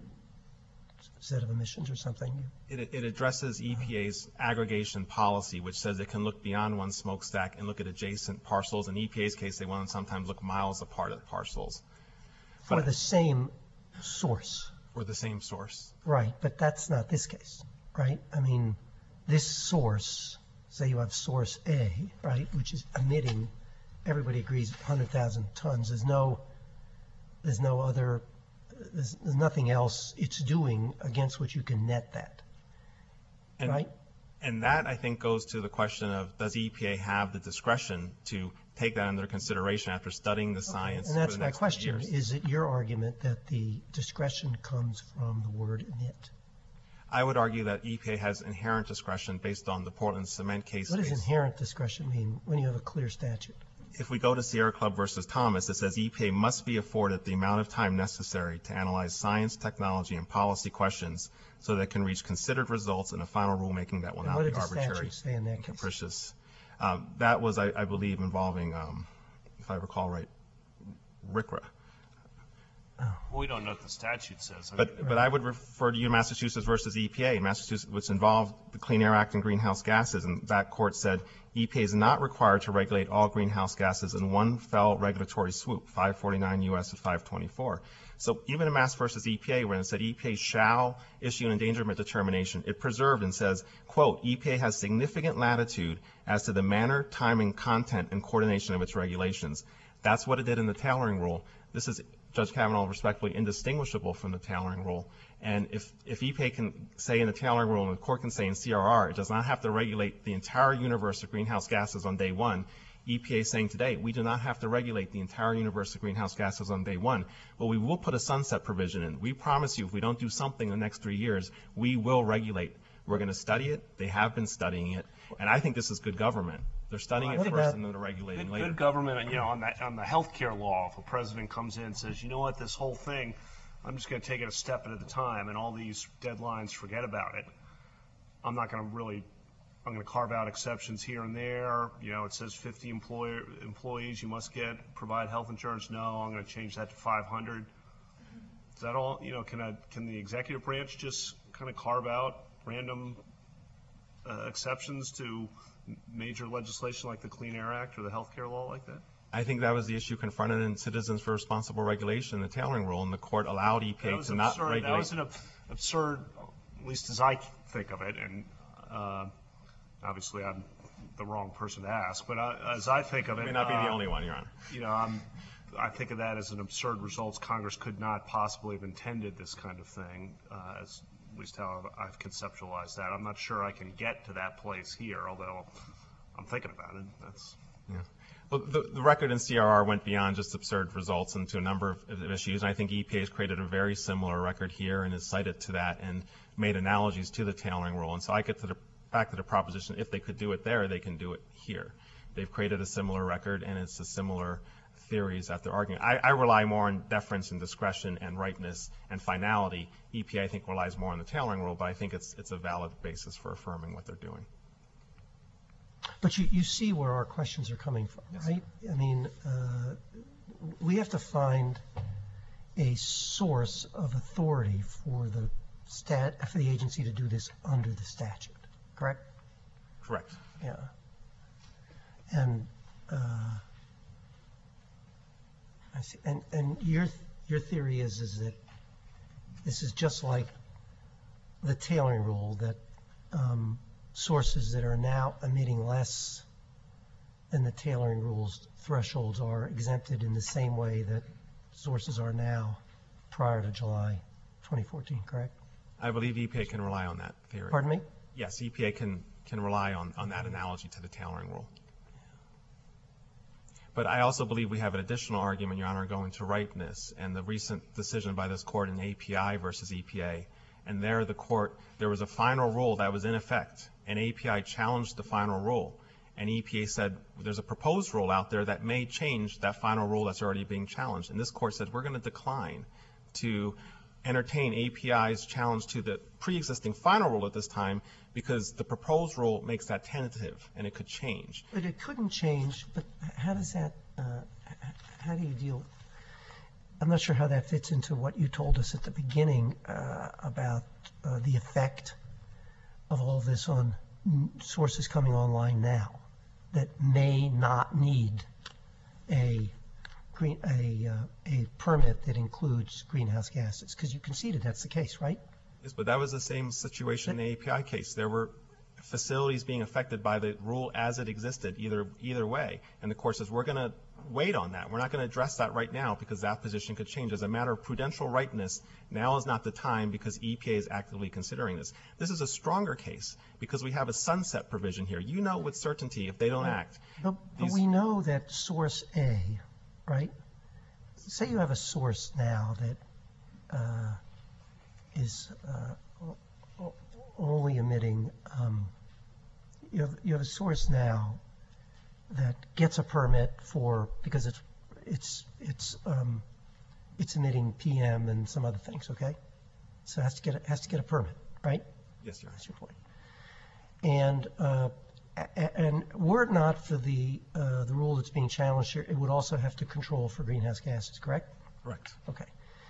set of emissions or something. It, it addresses E P A's aggregation policy, which says it can look beyond one smokestack and look at adjacent parcels. In E P A's case, they want to sometimes look miles apart at parcels For But- the same source, or the same source. right, but that's not this case, right? I mean, this source, say you have source A, right, which is emitting, everybody agrees, one hundred thousand tons. There's no, there's no other, there's, there's nothing else it's doing against which you can net that, And, right? and that, I think, goes to the question of, does E P A have the discretion to take that under consideration after studying the science And for that's the my next few question. years? Is it your argument that the discretion comes from the word emit? I would argue that E P A has inherent discretion based on the Portland cement case. What does based- inherent discretion mean when you have a clear statute? If we go to Sierra Club versus Thomas, it says E P A must be afforded the amount of time necessary to analyze science, technology, and policy questions so that it can reach considered results in a final rulemaking that will And not what be did the arbitrary statute say in that and case? capricious. Um, that was, I, I believe, involving, um, if I recall right, R C R A. Well, We don't know what the statute says. I But, mean, but I would refer to you to Massachusetts versus E P A. Massachusetts, which involved the Clean Air Act and greenhouse gases, and that court said E P A is not required to regulate all greenhouse gases in one fell regulatory swoop, five forty-nine U S at five twenty-four. So even in Mass versus E P A, when it said E P A shall issue an endangerment determination, it preserved and says, quote, E P A has significant latitude as to the manner, timing, content, and coordination of its regulations. That's what it did in the tailoring rule. This is, Judge Kavanaugh, respectfully indistinguishable from the tailoring rule. And if, if E P A can say in the tailoring rule and the court can say in C R R, it does not have to regulate the entire universe of greenhouse gases on day one. E P A is saying today, we do not have to regulate the entire universe of greenhouse gases on day one, but we will put a sunset provision in. We promise you, if we don't do something in the next three years, we will regulate. We're going to study it. They have been studying it. And I think this is good government. They're studying it What first about- and then they're regulating Good, later. good government, you know, on the, on the healthcare law, if a president comes in and says, you know what, this whole thing, I'm just going to take it a step at a time, and all these deadlines, forget about it. I'm not going to really, I'm going to carve out exceptions here and there. You know, it says fifty employer, employees you must get, provide health insurance. No, I'm going to change that to five hundred. Is that all, you know, can I, can the executive branch just kind of carve out random uh, exceptions to major legislation like the Clean Air Act or the healthcare law like that? I think that was the issue confronted in Citizens for Responsible Regulation, the tailoring rule, and the court allowed E P That A was to not absurd. That regulate. was an ab- absurd, at least as I think of it, and uh, obviously I'm the wrong person to ask, but uh, as I think of it, You may not be uh, the only one, Your Honor. you know, I'm, I think of that as an absurd result. Congress could not possibly have intended this kind of thing, uh, as at least how I've, I've conceptualized that. I'm not sure I can get to that place here, although I'm thinking about it. That's Yeah. Well, the, the record in C R R went beyond just absurd results into a number of, of issues, and I think E P A has created a very similar record here and has cited to that and made analogies to the tailoring rule. And so I get to the, back to the proposition, if they could do it there, they can do it here. They've created a similar record, and it's a similar theories that they're arguing. I, I rely more on deference and discretion and rightness and finality. E P A, I think, relies more on the tailoring rule, but I think it's, it's a valid basis for affirming what they're doing. But you, you see where our questions are coming from, right? I mean, uh, we have to find a source of authority for the stat, for the agency to do this under the statute, correct? Correct. Yeah. And, uh, I see, and, and your, your theory is, is that this is just like the tailoring rule, that, um, sources that are now emitting less than the tailoring rules thresholds are exempted in the same way that sources are now prior to July twenty fourteen, correct? I believe E P A can rely on that theory. Pardon me? Yes, E P A can, can rely on, on that analogy to the tailoring rule. But I also believe we have an additional argument, Your Honor, going to rightness and the recent decision by this court in A P I versus E P A. And there the court, there was a final rule that was in effect, and A P I challenged the final rule. And E P A said, there's a proposed rule out there that may change that final rule that's already being challenged. And this court said, we're going to decline to entertain A P I's challenge to the pre-existing final rule at this time because the proposed rule makes that tentative and it could change. But it couldn't change, but how does that, uh, how do you deal? I'm not sure how that fits into what you told us at the beginning uh, about uh, the effect of all this on sources coming online now that may not need a green, a, uh, a permit that includes greenhouse gases, because you conceded that's the case, right? Yes, but that was the same situation in the A P I case. There were facilities being affected by the rule as it existed, either either way. And the court says, we're going to wait on that. We're not going to address that right now because that position could change. As a matter of prudential rightness, now is not the time because E P A is actively considering this. This is a stronger case because we have a sunset provision here. You know with certainty if they don't act. But, but these- we know that source A, right? Say you have a source now that uh, is uh, o- o- only emitting, um, you have, you have a source now that gets a permit for, because it's, it's, it's, um, it's emitting P M and some other things, okay? So it has to get, a, has to get a permit, right? Yes, Your Honor. That's your point. And, uh, a- a- and were it not for the, uh, the rule that's being challenged here, it would also have to control for greenhouse gases, correct? Correct. Okay.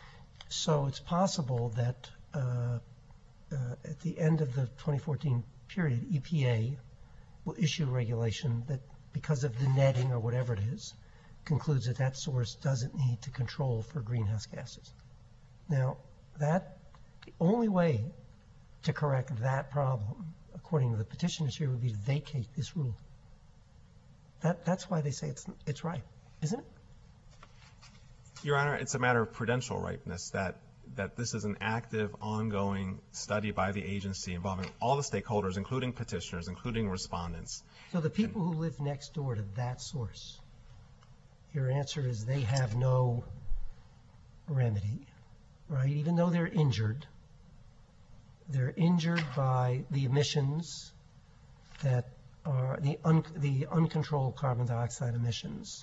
So it's possible that uh, uh, at the end of the twenty fourteen period, E P A will issue a regulation that, because of the netting or whatever it is, concludes that that source doesn't need to control for greenhouse gases. Now, that, the only way to correct that problem, according to the petitioners here, would be to vacate this rule. That, that's why they say it's, it's right, isn't it? Your Honor, it's a matter of prudential ripeness that, that this is an active, ongoing study by the agency involving all the stakeholders, including petitioners, including respondents. So the people who live next door to that source, your answer is they have no remedy, right? Even though they're injured, they're injured by the emissions that are the, un, the uncontrolled carbon dioxide emissions.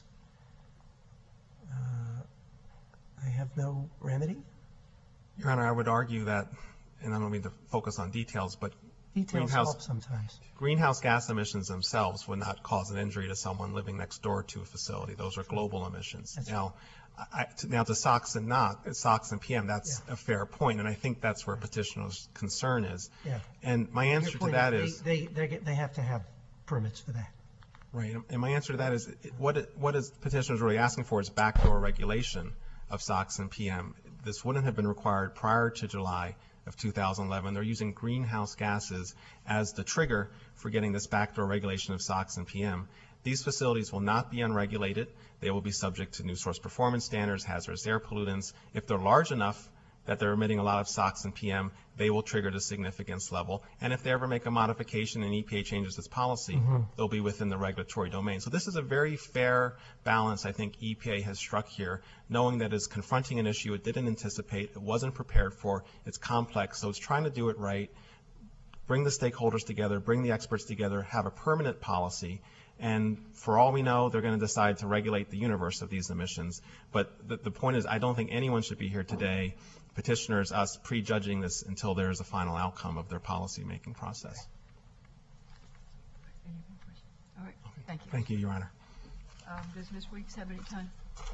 Uh, they have no remedy? Your Honor, I would argue that, and I don't mean to focus on details, but Details greenhouse, help sometimes. greenhouse gas emissions themselves would not cause an injury to someone living next door to a facility. Those are global emissions. That's now, I, to, now to SOx and NOx, SOx and P M, that's Yeah. a fair point, and I think that's where petitioner's concern is. Yeah. And my answer Your to point that is is, they, they, they, they have to have permits for that. right, and my answer to that is, what it, what is petitioners really asking for is backdoor regulation of SOx and P M. This wouldn't have been required prior to July of two thousand eleven. They're using greenhouse gases as the trigger for getting this backdoor regulation of SOx and P M. These facilities will not be unregulated. They will be subject to new source performance standards, hazardous air pollutants. If they're large enough that they're emitting a lot of SOx and P M, they will trigger the significance level. And if they ever make a modification and E P A changes its policy, mm-hmm. they'll be within the regulatory domain. So this is a very fair balance I think E P A has struck here, knowing that it's confronting an issue it didn't anticipate, it wasn't prepared for, it's complex, so it's trying to do it right, bring the stakeholders together, bring the experts together, have a permanent policy. And for all we know, they're going to decide to regulate the universe of these emissions. But the, the point is, I don't think anyone should be here today, petitioners, us, prejudging this until there is a final outcome of their policy-making process. Any more questions? All right, thank you. Thank you, Your Honor. Um, does Miz Weeks have any time?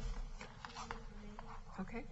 Okay.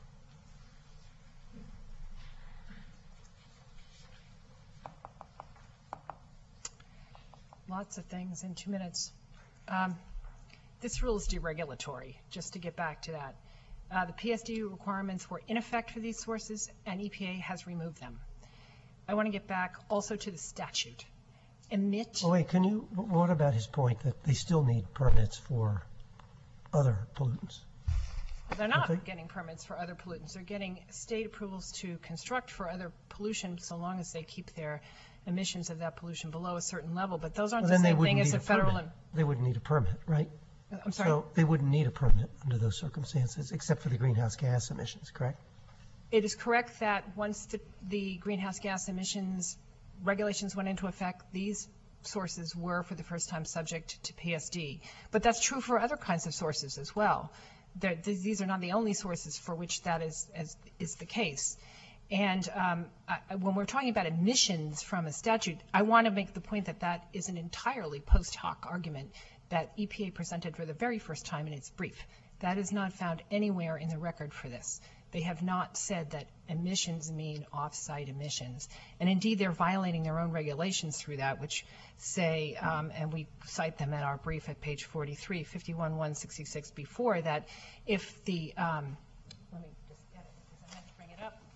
Lots of things in two minutes. Um, this rule is deregulatory, just to get back to that. Uh, the P S D requirements were in effect for these sources, and E P A has removed them. I want to get back also to the statute. Emit. Well, wait, can you, what about his point that they still need permits for other pollutants? They're not Okay. getting permits for other pollutants. They're getting state approvals to construct for other pollution so long as they keep their emissions of that pollution below a certain level. But those aren't Well, the then they same wouldn't thing as need a a federal. permit. They wouldn't need a permit, right? And, I'm sorry. So they wouldn't need a permit under those circumstances, except for the greenhouse gas emissions, correct? It is correct that once the, the greenhouse gas emissions regulations went into effect, these sources were for the first time subject to P S D. But that's true for other kinds of sources as well. They're, th- these are not the only sources for which that is, is, is the case. And um, I, when we're talking about emissions from a statute, I want to make the point that that is an entirely post hoc argument that E P A presented for the very first time in its brief. That is not found anywhere in the record for this. They have not said that emissions mean off-site emissions. And indeed, they're violating their own regulations through that, which say, um, and we cite them in our brief at page forty-three, fifty-one one sixty-six before, that if the, um, let me just get it because I meant to bring it up.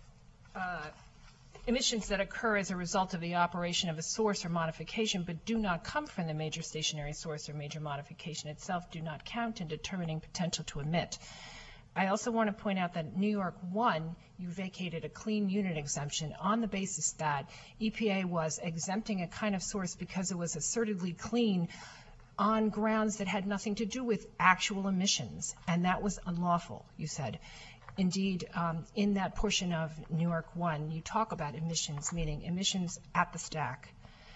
Uh, emissions that occur as a result of the operation of a source or modification but do not come from the major stationary source or major modification itself do not count in determining potential to emit. I also want to point out that New York one, you vacated a clean unit exemption on the basis that E P A was exempting a kind of source because it was assertedly clean on grounds that had nothing to do with actual emissions, and that was unlawful, you said. Indeed, um, in that portion of New York one, you talk about emissions, meaning emissions at the stack.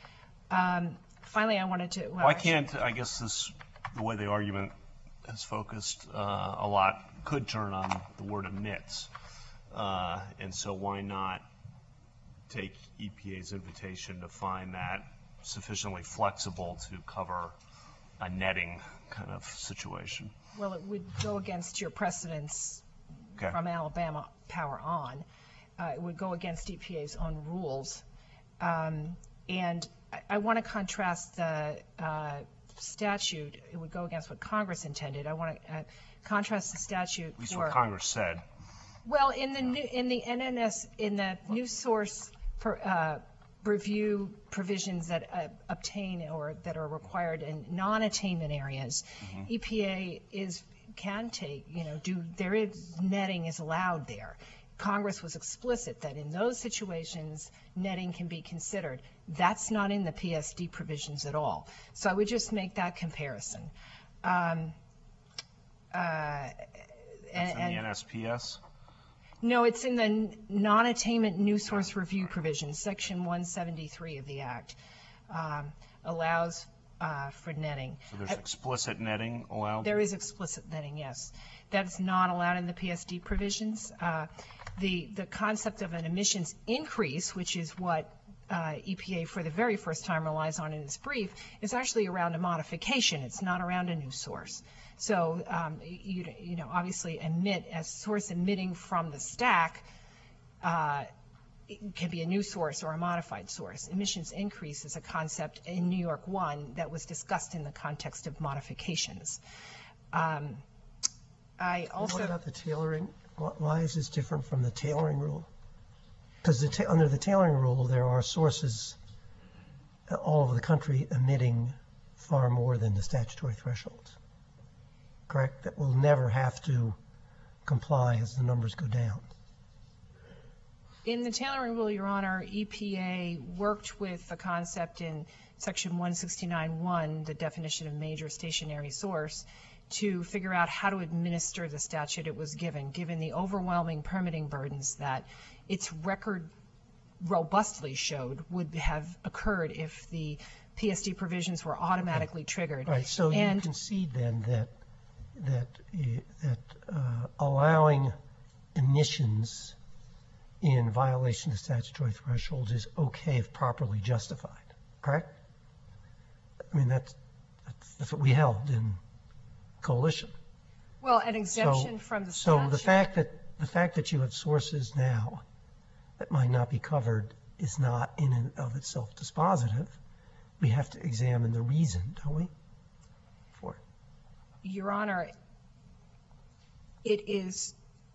Um, finally, I wanted to... Well, Why can't, I guess this, the way the argument is focused uh, a lot, could turn on the word emits. Uh, and so why not take E P A's invitation to find that sufficiently flexible to cover a netting kind of situation? Well, it would go against your precedents Okay. from Alabama Power on. Uh, It would go against E P A's own rules. Um, And I- I want to contrast the uh, statute. It would go against what Congress intended. I want to uh, contrast the statute At least for. what Congress said. Well, in the new, in the N N S, in the new source for, uh, review provisions that uh, obtain or that are required in non-attainment areas, E P A is, can take, you know, do, there is, netting is allowed there. Congress was explicit that in those situations, netting can be considered. That's not in the P S D provisions at all. So I would just make that comparison. Um, uh, It's in the and- N S P S. No, it's in the n- non-attainment new source review provision, section one seventy-three of the Act, um, allows uh, for netting. So there's explicit netting allowed? There is explicit netting, yes. That's not allowed in the P S D provisions. Uh, The, the concept of an emissions increase, which is what uh, E P A for the very first time relies on in its brief, is actually around a modification. It's not around a new source. So, um, you, you know, obviously emit, as source emitting from the stack, uh, it can be a new source or a modified source. Emissions increase is a concept in New York one that was discussed in the context of modifications. Um, I also. What about the tailoring? Wh- Why is this different from the tailoring rule? Because the ta- under the tailoring rule, there are sources uh, all over the country emitting far more than the statutory thresholds, correct? That will never have to comply as the numbers go down. In the tailoring rule, Your Honor, E P A worked with the concept in section one sixty-nine one, the definition of major stationary source, to figure out how to administer the statute it was given, given the overwhelming permitting burdens that its record robustly showed would have occurred if the P S D provisions were automatically triggered. Right, so you And- concede then that, that, uh, that uh, allowing emissions in violation of statutory thresholds is okay if properly justified, correct? I mean, that's, that's- that's what we held in coalition. Well, an So- exemption from the So statute. the fact that, the fact that you have sources now that might not be covered is not in and of itself dispositive. We have to examine the reason, don't we, for it? Your Honor, it is,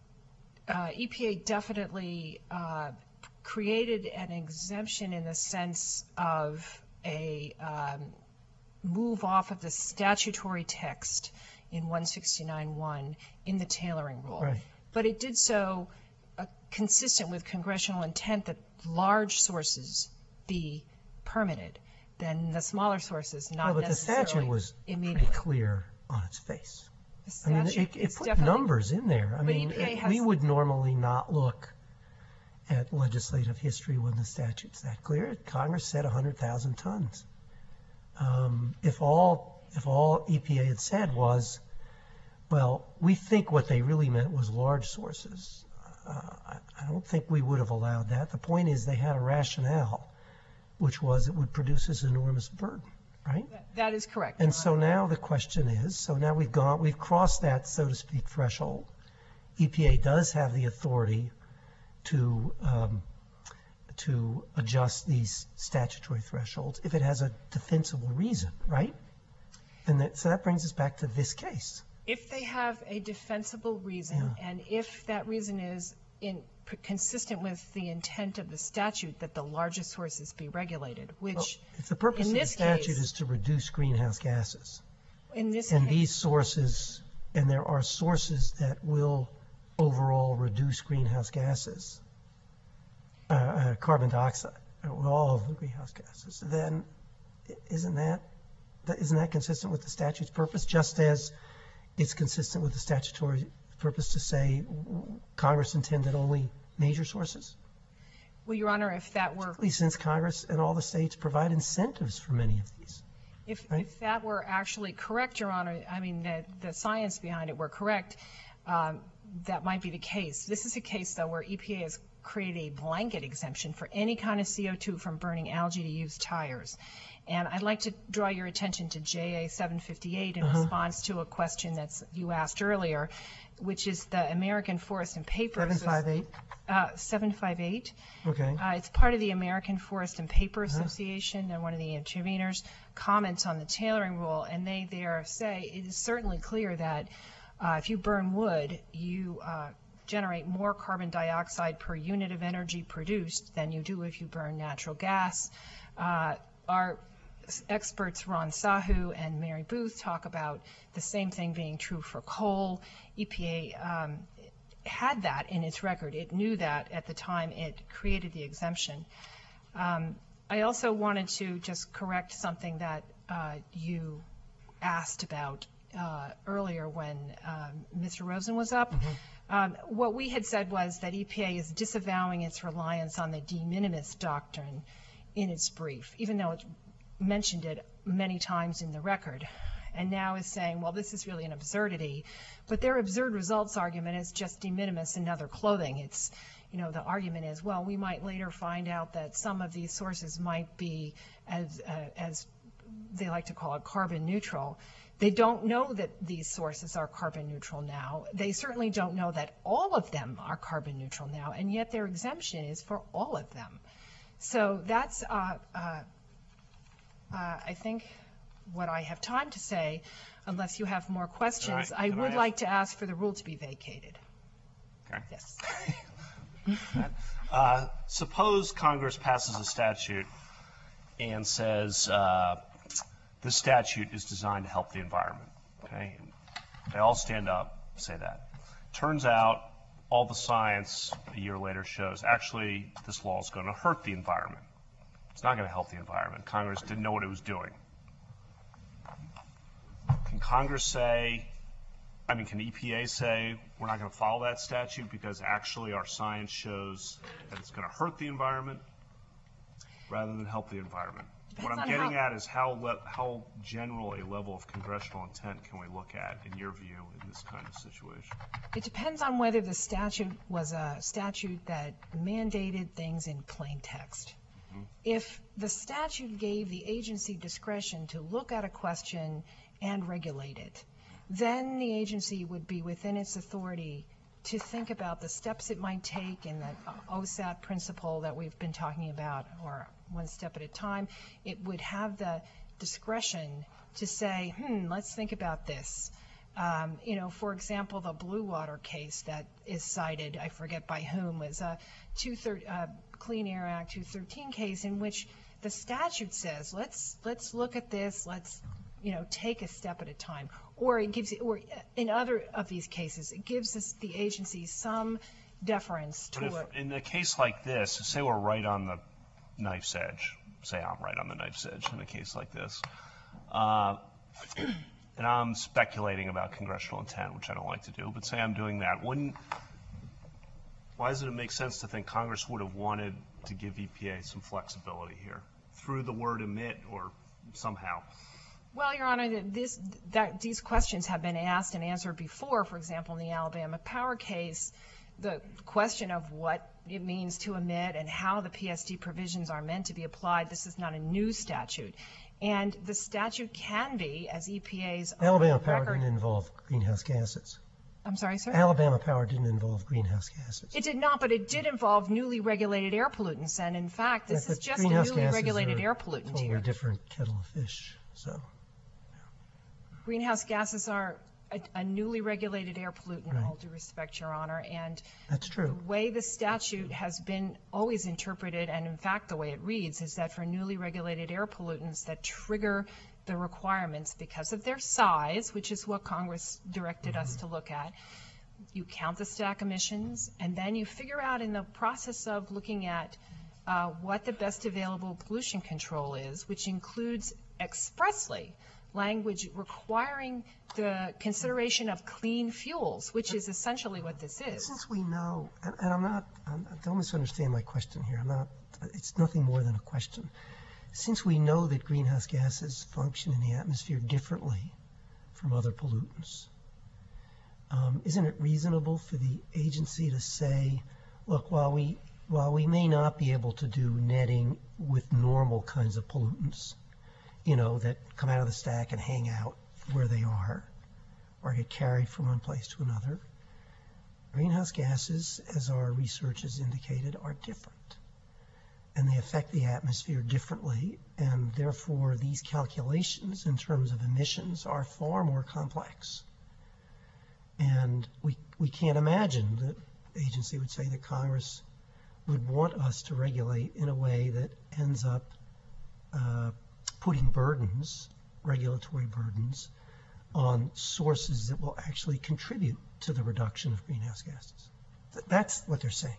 uh, E P A definitely uh, created an exemption in the sense of a um, move off of the statutory text in one sixty-nine one in the tailoring rule. Right. But it did so uh, consistent with congressional intent that large sources be permitted, then the smaller sources Well, not but the necessarily statute was immediately. pretty clear on its face. The I mean, statute it, it is put definitely- numbers in there. I But mean, E P A it- has- we would normally not look at legislative history when the statute's that clear. Congress said one hundred thousand tons. Um, if all, if all E P A had said was, well, we think what they really meant was large sources, uh, I, I don't think we would have allowed that. The point is they had a rationale, which was it would produce this enormous burden, right? That is correct. And Your so Honor. now the question is, so now we've gone, we've crossed that, so to speak, threshold. E P A does have the authority to, um, to adjust these statutory thresholds if it has a defensible reason, right? And that, so that brings us back to this case. If they have a defensible reason, and if that reason is in, consistent with the intent of the statute that the largest sources be regulated, Well, which, if the purpose in of the this statute case- is to reduce greenhouse gases, in this and case, these sources, and there are sources that will overall reduce greenhouse gases, uh, uh, carbon dioxide, uh, all of the greenhouse gases, then i- isn't that, that- isn't that consistent with the statute's purpose, just as it's consistent with the statutory purpose to say w- Congress intended only major sources? well, Your Honor, if that were, At least since Congress and all the states provide incentives for many of these. if, right? if that were actually correct, Your Honor, I mean, the, the science behind it were correct, um, that might be the case. This is a case, though, where E P A has created a blanket exemption for any kind of C O two from burning algae to used tires. And I'd like to draw your attention to J A seven fifty-eight in Uh-huh. response to a question that's you asked earlier, which is the American Forest and Paper Seven five eight, uh, seven five eight. okay. Uh, it's part of the American Forest and Paper Association, and one of the interveners comments on the tailoring rule, and they there say it is certainly clear that uh, if you burn wood, you uh, generate more carbon dioxide per unit of energy produced than you do if you burn natural gas. Uh, our experts Ron Sahu and Mary Booth talk about the same thing being true for coal. E P A um, had that in its record. It knew that at the time it created the exemption. Um, I also wanted to just correct something that uh, you asked about uh, earlier when um, Mister Rosen was up. Um, what we had said was that E P A is disavowing its reliance on the de minimis doctrine in its brief, even though it mentioned it many times in the record, and now is saying, well, this is really an absurdity. But their absurd results argument is just de minimis in other clothing. It's, you know, the argument is, well, we might later find out that some of these sources might be, as, uh, as they like to call it, carbon neutral. They don't know that these sources are carbon neutral now. They certainly don't know that all of them are carbon neutral now, and yet their exemption is for all of them. So that's, uh, uh, uh, I think, what I have time to say, unless you have more questions. Can I- I can I would ask- like to ask for the rule to be vacated. Okay. Yes. Uh, suppose Congress passes a statute and says uh, this statute is designed to help the environment. Okay, they all stand up, say that. Turns out, all the science a year later shows actually this law is going to hurt the environment. It's not going to help the environment. Congress didn't know what it was doing. Can Congress say, I mean, can E P A say we're not going to follow that statute because actually our science shows that it's going to hurt the environment rather than help the environment? What Depends I'm on getting how- at is how le- how general a level of congressional intent can we look at, in your view, in this kind of situation? It depends on whether the statute was a statute that mandated things in plain text. If the statute gave the agency discretion to look at a question and regulate it, then the agency would be within its authority to think about the steps it might take in the O S A T principle that we've been talking about, or one step at a time. It would have the discretion to say, hmm, let's think about this. Um, you know, for example, the Blue Water case that is cited, I forget by whom, was a two thir- uh, Clean Air Act two thirteen case in which the statute says, let's let's look at this, let's, you know, take a step at a time. Or it gives, or in other of these cases, it gives us, the agency, some deference But toward. if, in a case like this, say we're right on the knife's edge, say I'm right on the knife's edge in a case like this, uh, and I'm speculating about congressional intent, which I don't like to do, but say I'm doing that, wouldn't, why doesn't it make sense to think Congress would have wanted to give E P A some flexibility here through the word emit or somehow? Well, Your Honor, that this, that these questions have been asked and answered before. For example, in the Alabama Power case, the question of what it means to emit and how the P S D provisions are meant to be applied, this is not a new statute. And the statute can be, as E P A's own Alabama Power record. didn't involve greenhouse gases. I'm sorry, sir? Alabama Power didn't involve greenhouse gases. It did not, but it did involve newly regulated air pollutants. And in fact, this But is just a greenhouse newly gases regulated are air pollutant Totally here. different kettle of fish, so. Greenhouse gases are a, a newly regulated air pollutant, Right. all due respect, Your Honor. And That's true. the way the statute has been always interpreted, and in fact the way it reads, is that for newly regulated air pollutants that trigger the requirements because of their size, which is what Congress directed us to look at, you count the stack emissions, and then you figure out in the process of looking at uh, what the best available pollution control is, which includes expressly language requiring the consideration of clean fuels, which is essentially what this is. Since we know, and, and I'm not, I'm, don't misunderstand my question here. I'm not, it's nothing more than a question. Since we know that greenhouse gases function in the atmosphere differently from other pollutants, um, isn't it reasonable for the agency to say, look, while we while we may not be able to do netting with normal kinds of pollutants, you know, that come out of the stack and hang out where they are, or get carried from one place to another, greenhouse gases, as our research has indicated, are different. And they affect the atmosphere differently, and therefore these calculations in terms of emissions are far more complex. And we, we can't imagine that the agency would say that Congress would want us to regulate in a way that ends up uh, putting burdens, regulatory burdens, on sources that will actually contribute to the reduction of greenhouse gases. Th- That's what they're saying.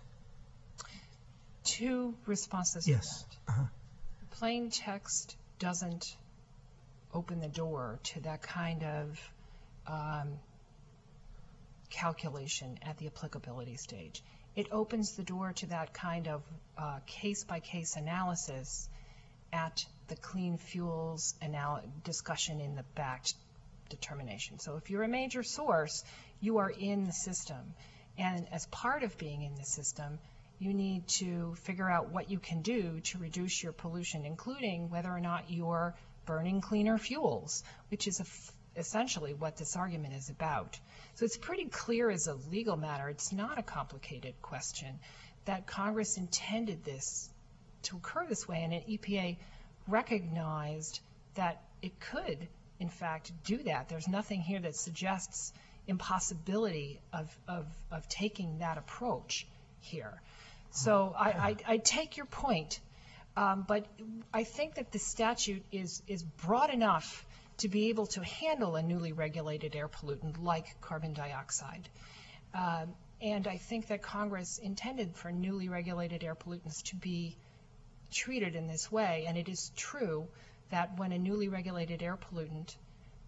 Two responses Yes. to that. Uh-huh. Plain text doesn't open the door to that kind of um, calculation at the applicability stage. It opens the door to that kind of uh, case-by-case analysis at the clean fuels anal- discussion in the back determination. So if you're a major source, you are in the system. And as part of being in the system, you need to figure out what you can do to reduce your pollution, including whether or not you're burning cleaner fuels, which is a f- essentially what this argument is about. So it's pretty clear as a legal matter, it's not a complicated question, that Congress intended this to occur this way, and an E P A recognized that it could, in fact, do that. There's nothing here that suggests impossibility of, of, of taking that approach here. So I, I, I take your point, um, but I think that the statute is, is broad enough to be able to handle a newly regulated air pollutant like carbon dioxide. Um, and I think that Congress intended for newly regulated air pollutants to be treated in this way. And it is true that when a newly regulated air pollutant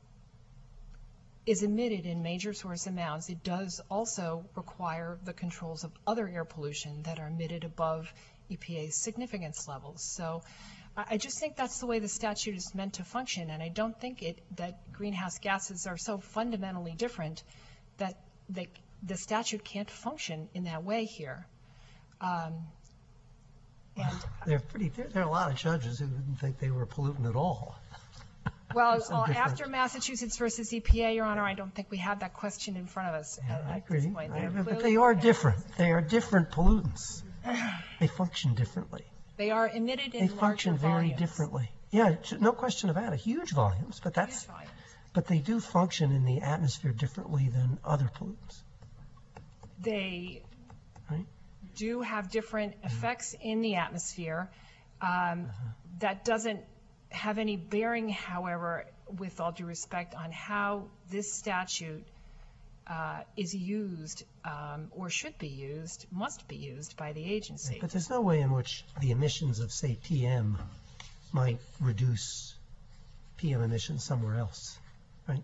is emitted in major source amounts, it does also require the controls of other air pollution that are emitted above E P A's significance levels. So I just think that's the way the statute is meant to function, and I don't think it that greenhouse gases are so fundamentally different that they, the statute can't function in that way here. Um, and They're pretty, there, there are a lot of judges who didn't think they were a pollutant at all. well, So uh, different. after Massachusetts versus E P A, Your Honor, I don't think we have that question in front of us Yeah, at, I at this agree. point. I- They're but clearly they are different. different. They are different pollutants. They function differently. They are emitted in They function larger very volumes. differently. Yeah, t- no question about it. Huge volumes, but that's, Huge volumes. but they do function in the atmosphere differently than other pollutants. They Right. do have different effects in the atmosphere. Um, that doesn't have any bearing, however, with all due respect, on how this statute uh, is used um, or should be used, must be used by the agency. But there's no way in which the emissions of, say, P M might reduce P M emissions somewhere else, right?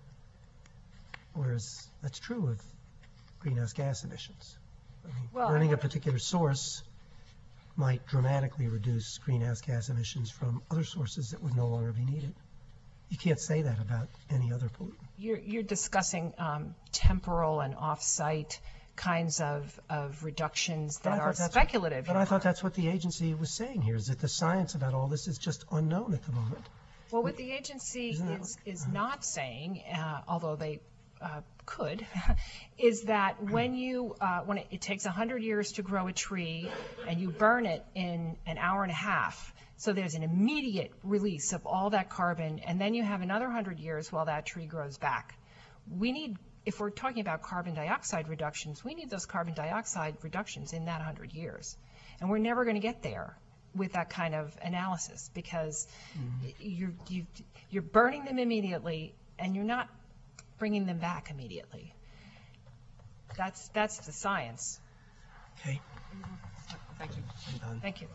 Whereas that's true of greenhouse gas emissions. I mean, Well, I burning a wanna- particular source might dramatically reduce greenhouse gas emissions from other sources that would no longer be needed. You can't say that about any other pollutant. You're, you're discussing um, temporal and off-site kinds of, of reductions But I that thought are that's- speculative. But I thought that's what the agency was saying here, is that the science about all this is just unknown at the moment. Well, what the agency Isn't that- is, is not saying, uh, although they uh, could, is that when you, uh, when it, it takes one hundred years to grow a tree and you burn it in an hour and a half, so there's an immediate release of all that carbon, and then you have another one hundred years while that tree grows back. We need, if we're talking about carbon dioxide reductions, we need those carbon dioxide reductions in that one hundred years. And we're never going to get there with that kind of analysis, because you're, you, you're burning them immediately and you're not bringing them back immediately. That's, that's the science. Okay. Thank you. I'm done. Thank you.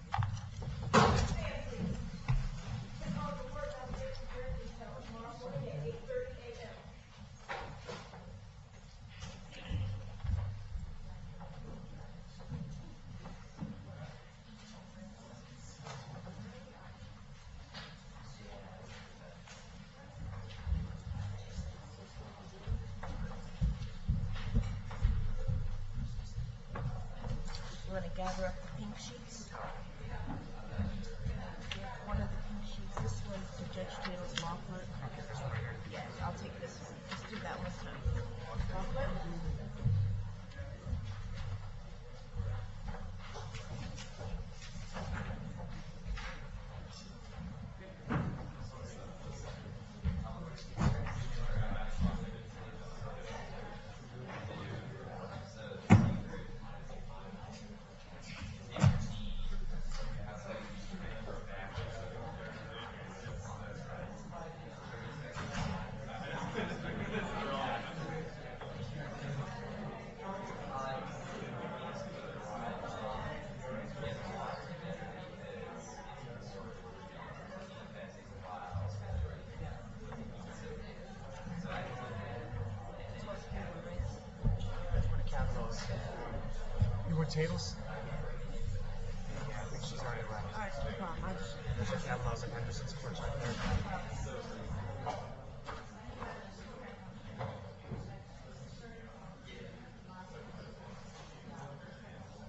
going to gather up the pink sheets. One of the pink sheets, this one's to Judge Taylor's law clerk. Yeah, I'll take this one. Let's do that one time. Law clerk? You want tables? All right, no problem. I just- Caval's and Henderson's porch.